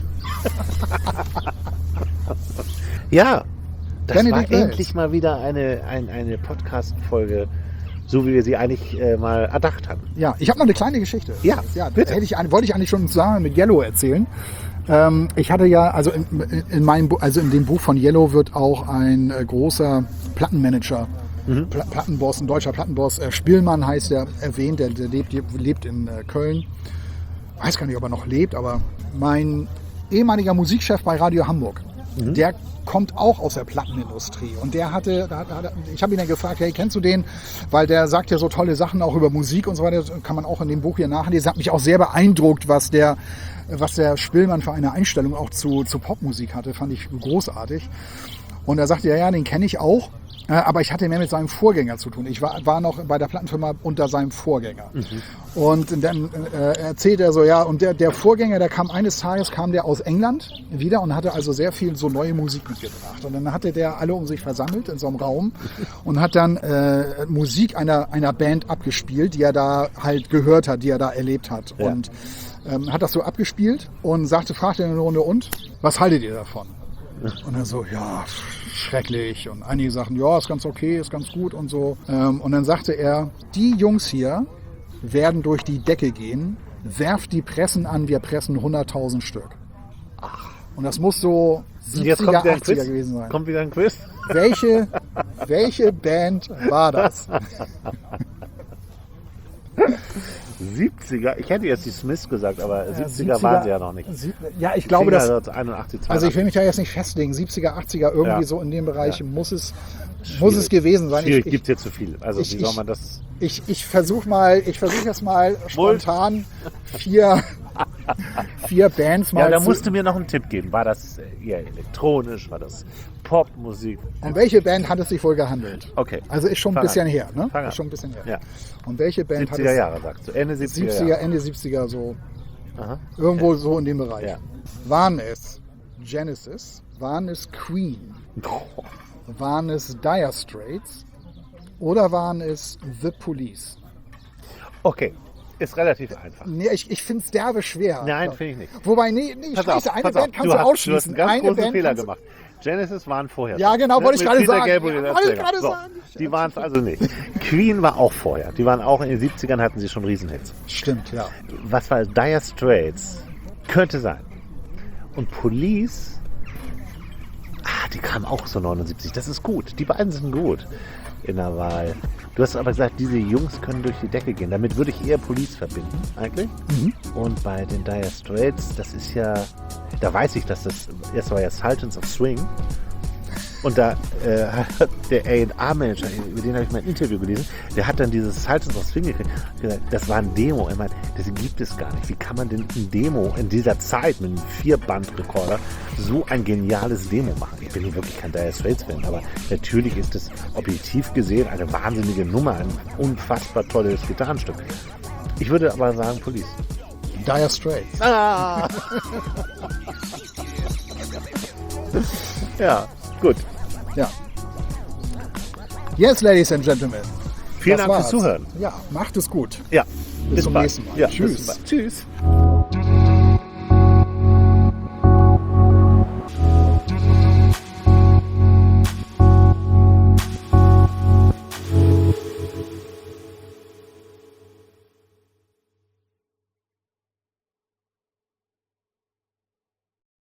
Ja, das Benedict war Wells. endlich mal wieder eine, ein, eine Podcast-Folge, so wie wir sie eigentlich äh, mal erdacht hatten. Ja, ich habe noch eine kleine Geschichte. Ja, ja bitte. Hätte ich, ein- wollte ich eigentlich schon zusammen mit Yellow erzählen. Ähm, ich hatte ja, also in, in meinem, Bu- also in dem Buch von Yellow wird auch ein äh, großer Plattenmanager, Mhm. Pla Plattenboss, ein deutscher Plattenboss, äh, Spielmann heißt der, erwähnt, der, der lebt, lebt in äh, Köln. Weiß gar nicht, ob er noch lebt, aber mein ehemaliger Musikchef bei Radio Hamburg, Mhm. der kommt auch aus der Plattenindustrie und der hatte, da, da, ich habe ihn dann gefragt, hey, kennst du den? Weil der sagt ja so tolle Sachen auch über Musik und so weiter, kann man auch in dem Buch hier nachlesen. Das hat mich auch sehr beeindruckt, was der, was der Spillmann für eine Einstellung auch zu, zu Popmusik hatte, fand ich großartig. Und er sagte, ja, ja, den kenne ich auch. Äh, Aber ich hatte mehr mit seinem Vorgänger zu tun. Ich war, war noch bei der Plattenfirma unter seinem Vorgänger. Mhm. Und dann äh, erzählt er so, ja, und der, der Vorgänger, der kam eines Tages, kam der aus England wieder und hatte also sehr viel so neue Musik mitgebracht. Und dann hatte der alle um sich versammelt in so einem Raum und hat dann äh, Musik einer, einer Band abgespielt, die er da halt gehört hat, die er da erlebt hat. Ja. Und ähm, hat das so abgespielt und sagte, fragte in der Runde, und, was haltet ihr davon? Und er so, ja, schrecklich. Und einige sagten, ja, ist ganz okay, ist ganz gut und so. Ähm, und dann sagte er, die Jungs hier werden durch die Decke gehen, werft die Pressen an, wir pressen hunderttausend Stück. Und das muss so Und jetzt siebziger, kommt wieder ein achtziger Quiz. gewesen sein. Kommt wieder ein Quiz. Welche, welche Band war das? siebziger? Ich hätte jetzt die Smiths gesagt, aber Ja, siebziger waren sie ja noch nicht. sieb- Ja, ich glaube, dass. Singer, einundachtzig, Also ich zweiundachtzig. will mich da jetzt nicht festlegen. siebziger, achtziger, irgendwie Ja. so in dem Bereich Ja. muss, es, muss es gewesen sein. Schwierig, Ich, gibt es jetzt zu viel. Also ich- wie soll ich- man das... ich, ich versuche mal, ich versuche jetzt mal spontan vier, vier Bands mal Ja, da zu. musst du mir noch einen Tipp geben. War das eher elektronisch? War das Popmusik? Um welche Band hat es sich wohl gehandelt? Okay. Also ist schon ein Fang bisschen an. her, ne? Fang an. Ist schon ein bisschen her. Ja. Und welche Band hat siebziger es? Jahre, sagst du. Ende siebziger, siebziger, Jahre. Ende siebziger, so Aha. irgendwo so in dem Bereich. Ja. Waren es Genesis? Waren es Queen? Waren es Dire Straits? Oder waren es The Police? Okay, ist relativ einfach. Nee, ich, ich finde es derbe schwer. Nein, finde ich nicht. Wobei, nee, nee, Pass scheiße, auf, eine pass Band auf. kannst du, hast, Du hast ausschließen. einen ganz eine großen Band Fehler kannst du- gemacht. Genesis waren vorher. Ja, schon, genau, ne? wollte ich Mit gerade Peter sagen. Gabriel Ja, als wollte ich Sänger. gerade so, sagen. Die waren es also nicht. Queen war auch vorher. Die waren auch in den siebzigern, hatten sie schon Riesenhits. Stimmt, ja. Was war Dire Straits? Könnte sein. Und Police, ah, die kamen auch so neunundsiebzig. Das ist gut. Die beiden sind gut in der Wahl. Du hast aber gesagt, diese Jungs können durch die Decke gehen. Damit würde ich eher Police verbinden, eigentlich. Mhm. Und bei den Dire Straits, das ist ja, da weiß ich, dass das, erst war ja Sultans of Swing. Und da äh, hat der A und R-Manager, über den habe ich mal ein Interview gelesen, der hat dann dieses Sultans of Swing gekriegt. Gesagt, das war ein Demo. Er meint, das gibt es gar nicht. Wie kann man denn ein Demo in dieser Zeit mit einem Vierband-Rekorder so ein geniales Demo machen? Ich bin hier wirklich kein Dire Straits-Fan, aber natürlich ist es objektiv gesehen eine wahnsinnige Nummer, ein unfassbar tolles Gitarrenstück. Ich würde aber sagen Police. Dire Straits. Ah! Ja, gut. Ja. Yes, ladies and gentlemen. Vielen Das Dank fürs war's. Zuhören. Ja, macht es gut. Ja, Bis zum bald. nächsten Mal. Ja, Tschüss. Bis bald. Tschüss.